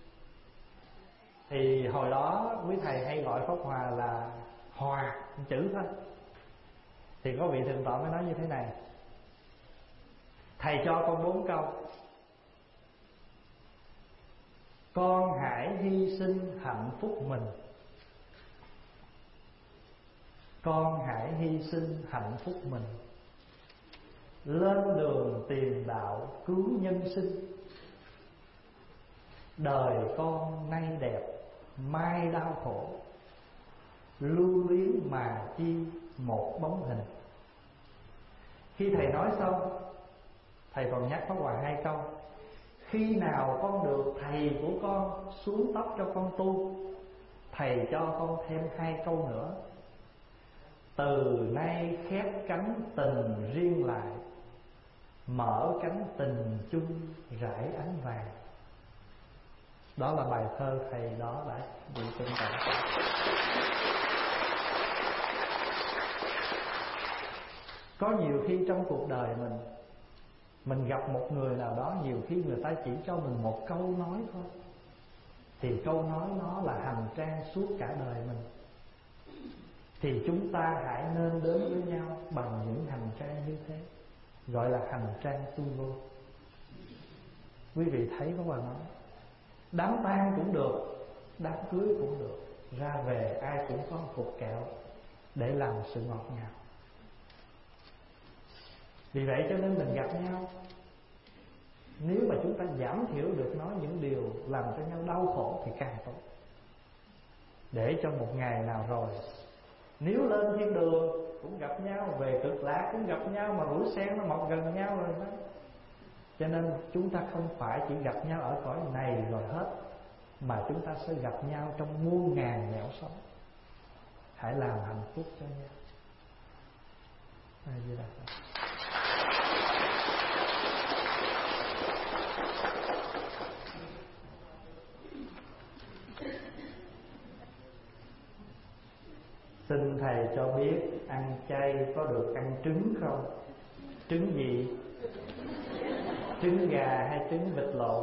Thì hồi đó quý thầy hay gọi Pháp Hòa là Hòa, chữ thôi. Thì có vị thượng tọa mới nói như thế này: thầy cho con 4 câu. Con hãy hy sinh hạnh phúc mình. Con hãy hy sinh hạnh phúc mình, lên đường tìm đạo cứu nhân sinh. Đời con nay đẹp, mai đau khổ, lưu luyến mà chi một bóng hình. Khi thầy nói xong, thầy còn nhắc Pháp Hòa 2 câu: Khi nào con được thầy của con xuống tóc cho con tu, thầy cho con thêm 2 câu nữa: từ nay khép cánh tình riêng lại, mở cánh tình chung rải ánh vàng. Đó là bài thơ thầy đó đã bị tinh tặng. Có nhiều khi trong cuộc đời mình gặp một người nào đó, nhiều khi người ta chỉ cho mình một câu nói thôi, thì câu nói nó là hành trang suốt cả đời mình. Thì chúng ta hãy nên đến với nhau bằng những hành trang như thế, gọi là hành trang tu vô. Quý vị thấy có bà nói, đám tang cũng được, đám cưới cũng được, ra về ai cũng có một cục kẹo để làm sự ngọt ngào. Vì vậy cho nên mình gặp nhau, nếu mà chúng ta giảm thiểu được nói những điều làm cho nhau đau khổ thì càng tốt, để cho một ngày nào rồi nếu lên thiên đường cũng gặp nhau, về cực lạc cũng gặp nhau, mà rủi sen nó mọc gần nhau rồi đó. Cho nên chúng ta không phải chỉ gặp nhau ở cõi này rồi hết, mà chúng ta sẽ gặp nhau trong muôn ngàn nẻo sống. Hãy làm hạnh phúc cho nhau. A Di Đà Phật. Xin thầy cho biết ăn chay có được ăn trứng không? Trứng gì? Trứng gà hay trứng vịt lộn?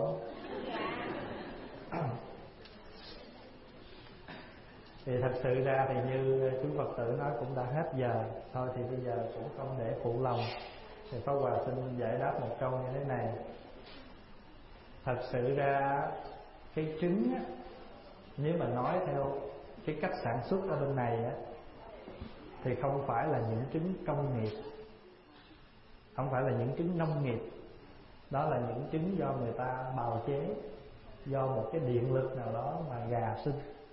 Thì thật sự ra thì như chú Phật tử nói cũng đã hết giờ. Thôi thì bây giờ cũng không để phụ lòng, thì Pháp Hòa xin giải đáp một câu như thế này. Thật sự ra cái trứng á, nếu mà nói theo cái cách sản xuất ở bên này á, thì không phải là những trứng công nghiệp, không phải là những trứng nông nghiệp. Đó là những trứng do người ta bào chế, do một cái điện lực nào đó mà gà sinh.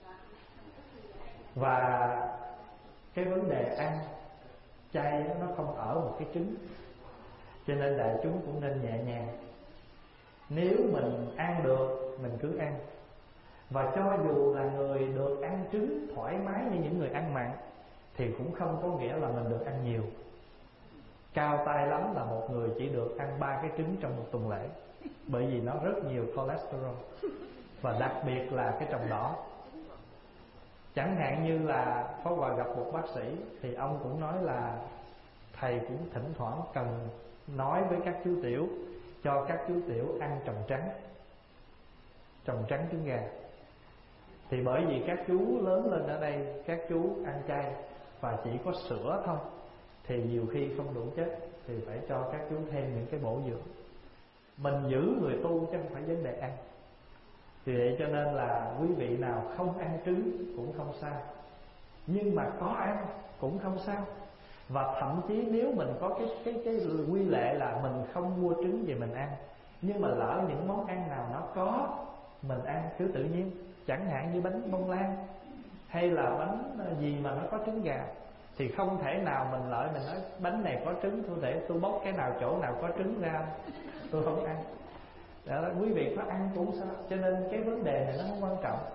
Và cái vấn đề ăn chay nó không ở một cái trứng, cho nên đại chúng cũng nên nhẹ nhàng. Nếu mình ăn được mình cứ ăn. Và cho dù là người được ăn trứng thoải mái như những người ăn mặn, thì cũng không có nghĩa là mình được ăn nhiều. Cao tay lắm là một người chỉ được ăn 3 cái trứng trong một tuần lễ, bởi vì nó rất nhiều cholesterol, và đặc biệt là cái trồng đỏ. Chẳng hạn như là Pháp Hòa gặp một bác sĩ, thì ông cũng nói là thầy cũng thỉnh thoảng cần nói với các chú tiểu, cho các chú tiểu ăn trồng trắng trứng gà. Thì bởi vì các chú lớn lên ở đây, các chú ăn chay và chỉ có sữa thôi, thì nhiều khi không đủ chất, thì phải cho các chú thêm những cái bổ dưỡng. Mình giữ người tu chứ không phải vấn đề ăn. Vì vậy cho nên là quý vị nào không ăn trứng cũng không sao, nhưng mà có ăn cũng không sao. Và thậm chí nếu mình có cái quy lệ là mình không mua trứng về mình ăn, nhưng mà lỡ những món ăn nào nó có, mình ăn cứ tự nhiên. Chẳng hạn như bánh bông lan hay là bánh gì mà nó có trứng gà, thì không thể nào mình lợi mình nói bánh này có trứng, tôi để tôi bóc cái nào chỗ nào có trứng ra, tôi không ăn. Đó, quý vị có ăn cũng sao. Cho nên cái vấn đề này nó không quan trọng.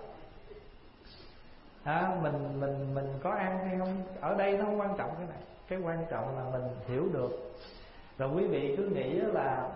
Mình có ăn hay không ở đây nó không quan trọng cái này. Cái quan trọng là mình hiểu được. Rồi quý vị cứ nghĩ là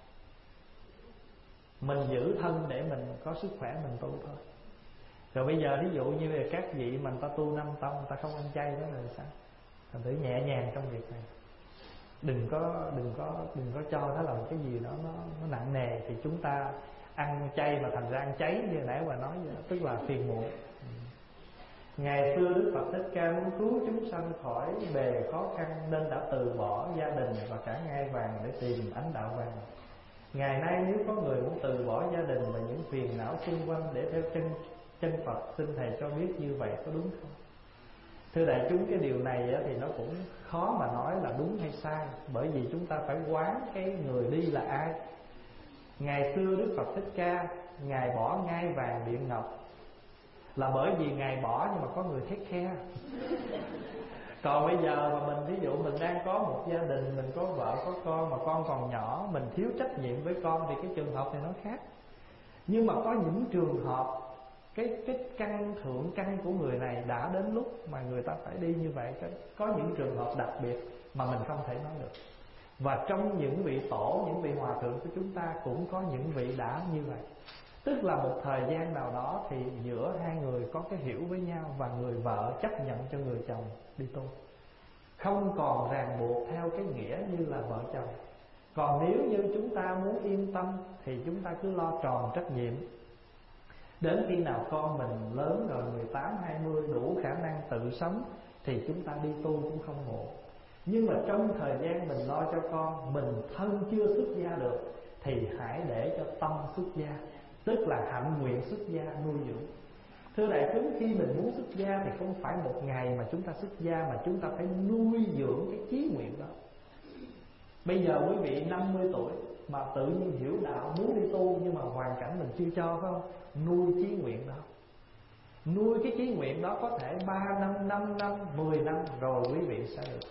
mình giữ thân để mình có sức khỏe mình tu thôi. Rồi bây giờ ví dụ như là các vị mà người ta tu 5 tông, người ta không ăn chay đó là sao? Thành thử nhẹ nhàng trong việc này. Đừng có cho nó là một cái gì đó nó nặng nề. Thì chúng ta ăn chay mà thành ra ăn cháy như nãy bà nói vậy, tức là phiền muộn. Ngày xưa Đức Phật Thích Ca muốn cứu chúng sanh khỏi bề khó khăn, nên đã từ bỏ gia đình và cả ngai vàng để tìm ánh đạo vàng. Ngày nay nếu có người muốn từ bỏ gia đình và những phiền não xung quanh để theo chân Phật, xin thầy cho biết như vậy có đúng không? Thưa đại chúng, cái điều này thì nó cũng khó mà nói là đúng hay sai, bởi vì chúng ta phải quán cái người đi là ai. Ngày xưa Đức Phật Thích Ca, Ngài bỏ ngai vàng điện ngọc là bởi vì Ngài bỏ nhưng mà có người take care. Còn bây giờ mà mình ví dụ mình đang có một gia đình, mình có vợ có con mà con còn nhỏ, mình thiếu trách nhiệm với con thì cái trường hợp này nó khác. Nhưng mà có những trường hợp cái căn thượng căn của người này đã đến lúc mà người ta phải đi như vậy. Có những trường hợp đặc biệt mà mình không thể nói được. Và trong những vị tổ, những vị hòa thượng của chúng ta cũng có những vị đã như vậy. Tức là một thời gian nào đó thì giữa hai người có cái hiểu với nhau, và người vợ chấp nhận cho người chồng đi tu, không còn ràng buộc theo cái nghĩa như là vợ chồng. Còn nếu như chúng ta muốn yên tâm thì chúng ta cứ lo tròn trách nhiệm. Đến khi nào con mình lớn rồi 18, 20 đủ khả năng tự sống thì chúng ta đi tu cũng không muộn. Nhưng mà trong thời gian mình lo cho con, mình thân chưa xuất gia được thì hãy để cho tâm xuất gia, tức là hạnh nguyện xuất gia nuôi dưỡng. Thưa đại chúng, khi mình muốn xuất gia thì không phải một ngày mà chúng ta xuất gia, mà chúng ta phải nuôi dưỡng cái chí nguyện đó. Bây giờ quý vị 50 tuổi mà tự nhiên hiểu đạo muốn đi tu, nhưng mà hoàn cảnh mình chưa cho, phải không? Nuôi chí nguyện đó. Nuôi cái chí nguyện đó có thể 3 năm, 5 năm, 10 năm rồi quý vị sẽ được.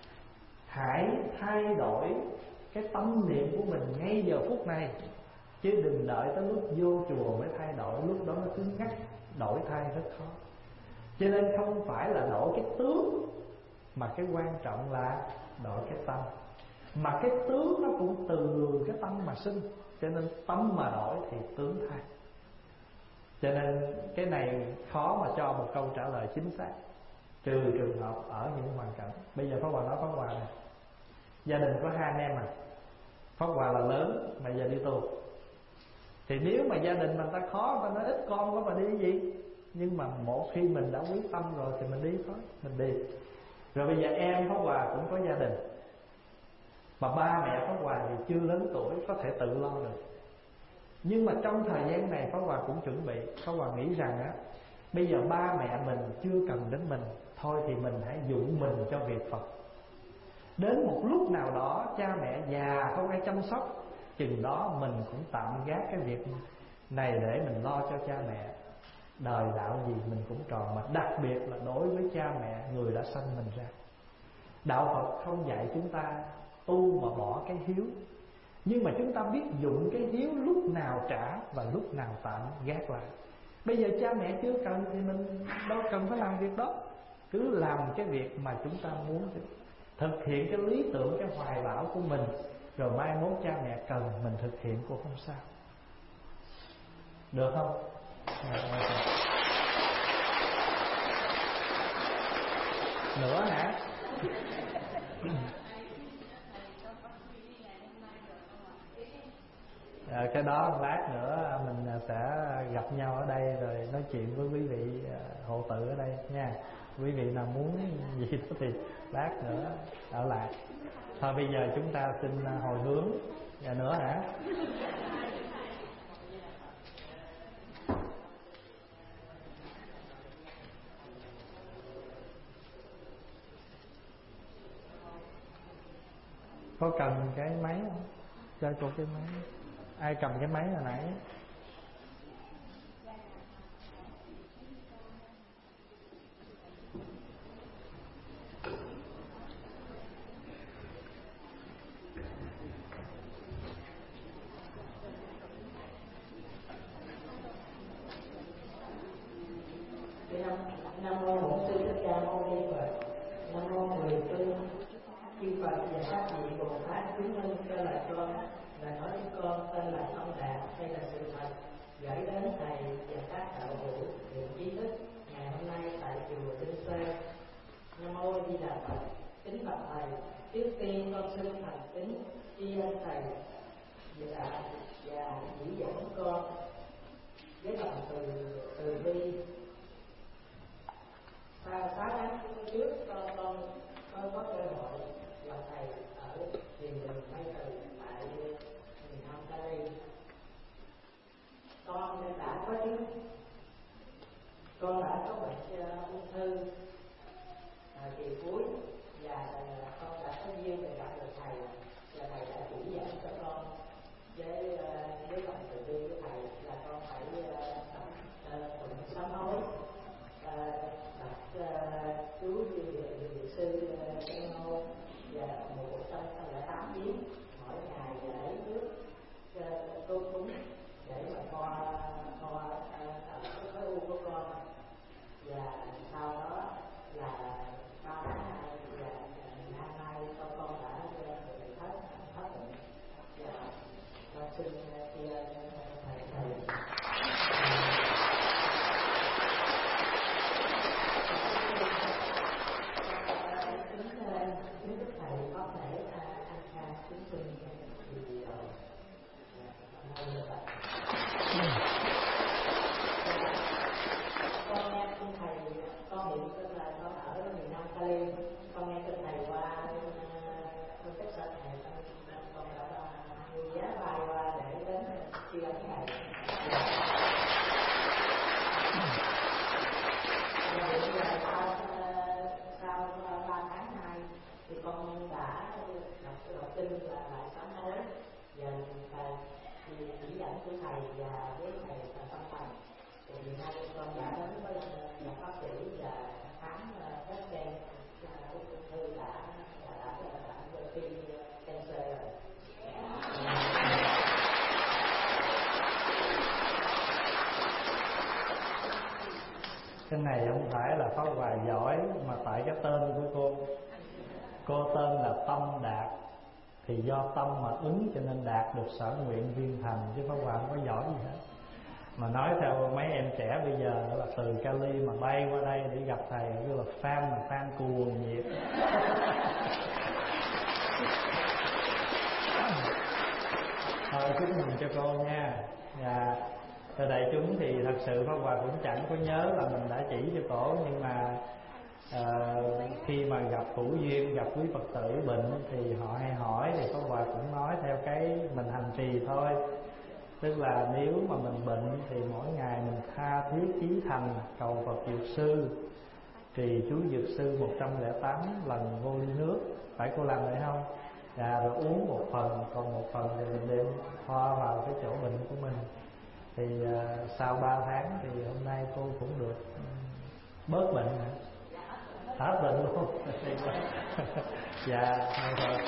Hãy thay đổi cái tâm niệm của mình ngay giờ phút này, chứ đừng đợi tới lúc vô chùa mới thay đổi. Lúc đó nó cứ ngắt, đổi thay rất khó. Cho nên không phải là đổi cái tướng, mà cái quan trọng là đổi cái tâm. Mà cái tướng nó cũng từ cái tâm mà sinh, cho nên tâm mà đổi thì tướng thay. Cho nên cái này khó mà cho một câu trả lời chính xác, trừ trường hợp ở những hoàn cảnh. Bây giờ Pháp Hòa nói Pháp Hòa này, gia đình có 2 anh em mà Pháp Hòa là lớn mà giờ đi tu. Thì nếu mà gia đình mình ta khó, ta nói ít con quá mà đi cái gì. Nhưng mà một khi mình đã quyết tâm rồi thì mình đi thôi, mình đi. Rồi bây giờ em Pháp Hòa cũng có gia đình, mà ba mẹ Pháp Hòa thì chưa lớn tuổi, có thể tự lo được. Nhưng mà trong thời gian này Pháp Hòa cũng chuẩn bị. Pháp Hòa nghĩ rằng á, bây giờ ba mẹ mình chưa cần đến mình, thôi thì mình hãy dụng mình cho việc Phật. Đến một lúc nào đó cha mẹ già không ai chăm sóc, chừng đó mình cũng tạm gác cái việc này để mình lo cho cha mẹ. Đời đạo gì mình cũng tròn, mà đặc biệt là đối với cha mẹ người đã sanh mình ra. Đạo Phật không dạy chúng ta tu mà bỏ cái hiếu, nhưng mà chúng ta biết dụng cái hiếu lúc nào trả và lúc nào tạm gác lại. Bây giờ cha mẹ chưa cần thì mình đâu cần phải làm việc đó. Cứ làm cái việc mà chúng ta muốn, thực hiện cái lý tưởng, cái hoài bão của mình. Rồi mai mốt cha mẹ cần mình thực hiện cũng không sao. Được không? Nữa hả? Cái đó lát nữa mình sẽ gặp nhau ở đây rồi nói chuyện với quý vị hộ tự ở đây nha. Quý vị nào muốn gì đó thì lát nữa ở lại. Thôi bây giờ chúng ta xin hồi hướng. Và nữa hả? Có cần cái máy không? Cho cô cái máy. Ai cầm cái máy hồi nãy? Nam mô Bổn Sư Thích Ca Mâu Ni Phật. Nam mô Mười Phương chư Phật và các vị Bồ Tát chứng minh cho lời con là nói với con tên là Thông Đạt hay là sự thật, gửi đến thầy và các đạo hữu được trí thức ngày hôm nay tại chùa Tinh Sơn. Nam mô Di Đà Phật. Kính bạch thầy, trước tiên con xin thành kính tri ân thầy và chỉ dẫn con với lòng từ bi. 6 tháng trước con có cơ hội gặp thầy ở thiền đường Mây Từ tại miền Nam Cali. Con đã có bệnh ung thư kỳ cuối, và con đã có duyên để gặp được thầy, và thầy đã chỉ dẫn cho con với lòng từ bi của thầy là con phải thuận sám hối, đặt chú như vị sư ơi, con nghe kênh thầy qua con cách sở thầy, con đã mua vé bay qua để đến tri ân thầy. Bây giờ sau 3 tháng nay thì con đã đọc kinh và lại sám hối, và thầy chỉ dẫn của thầy và với thầy tâm thành. Thì hiện nay con đã đến với nhà bác sĩ và khám các gen ung thư đã khi cancer rồi. Cái này không phải là Pháp Hòa giỏi, mà tại cái tên của cô tên là Tâm Đạt, thì do tâm mà ứng cho nên đạt được sở nguyện viên thành, chứ Pháp Hòa không có giỏi gì hết. Mà nói theo mấy em trẻ bây giờ là từ Cali mà bay qua đây để gặp thầy, như là fan cuồng nhiệt. Thôi chúc mừng cho cô nha. Và thưa đại chúng thì thật sự Pháp Hòa cũng chẳng có nhớ là mình đã chỉ cho cổ, nhưng mà khi mà gặp hữu duyên, gặp quý Phật tử bệnh thì họ hay hỏi, thì Pháp Hòa cũng nói theo cái mình hành trì thôi. Tức là nếu mà mình bệnh thì mỗi ngày mình tha thiết chí thành cầu Phật Dược Sư, trì chú Dược Sư 108 lần vô ly nước. Phải cô làm vậy không? Rồi uống một phần, còn một phần thì mình đem thoa vào cái chỗ bệnh của mình. Thì sau 3 tháng thì hôm nay cô cũng được bớt bệnh hả? Hết bệnh luôn. Dạ thôi.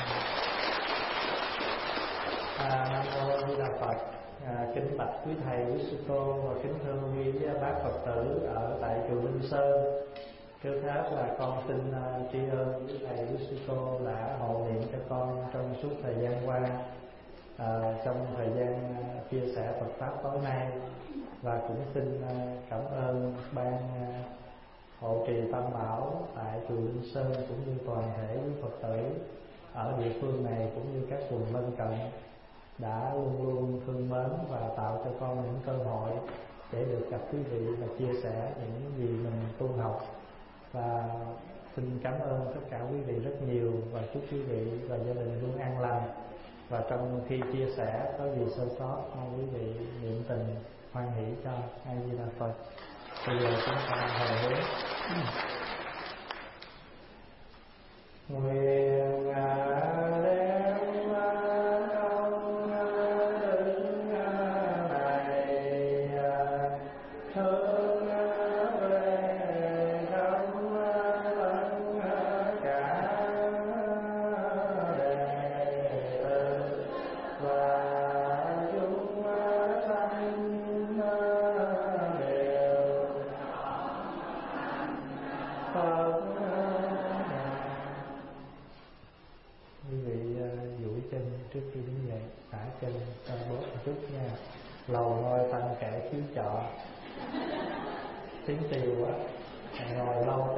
Nam mô A Di Đà Phật. Kính bạch quý thầy, quý sư cô và kính thưa quý bác Phật tử ở tại chùa Linh Sơn. Trước hết là con xin tri ân quý thầy, quý sư cô đã hộ niệm cho con trong suốt thời gian qua, trong thời gian chia sẻ Phật pháp tối nay, và cũng xin cảm ơn ban hộ trì Tam Bảo tại chùa Linh Sơn cũng như toàn thể quý Phật tử ở địa phương này cũng như các vùng lân cận đã luôn luôn thương mến và tạo cho con những cơ hội để được gặp quý vị và chia sẻ những gì mình tu học. Và xin cảm ơn tất cả quý vị rất nhiều, và chúc quý vị và gia đình luôn an lành. Và trong khi chia sẻ có gì sơ sót, mong quý vị niệm tình hoan hỷ cho. A Di Đà Phật. Bây giờ chúng ta hồi hướng. Nguyện đem công đức này hướng về khắp tất cả đệ tử và chúng sanh đều Phật. Quý vị duỗi chân trước khi đứng dậy, xả chân cho bớt một chút nha. Lầu ngôi tăng kẻ khiếu trọ tiếng tiêu quá, ngồi lâu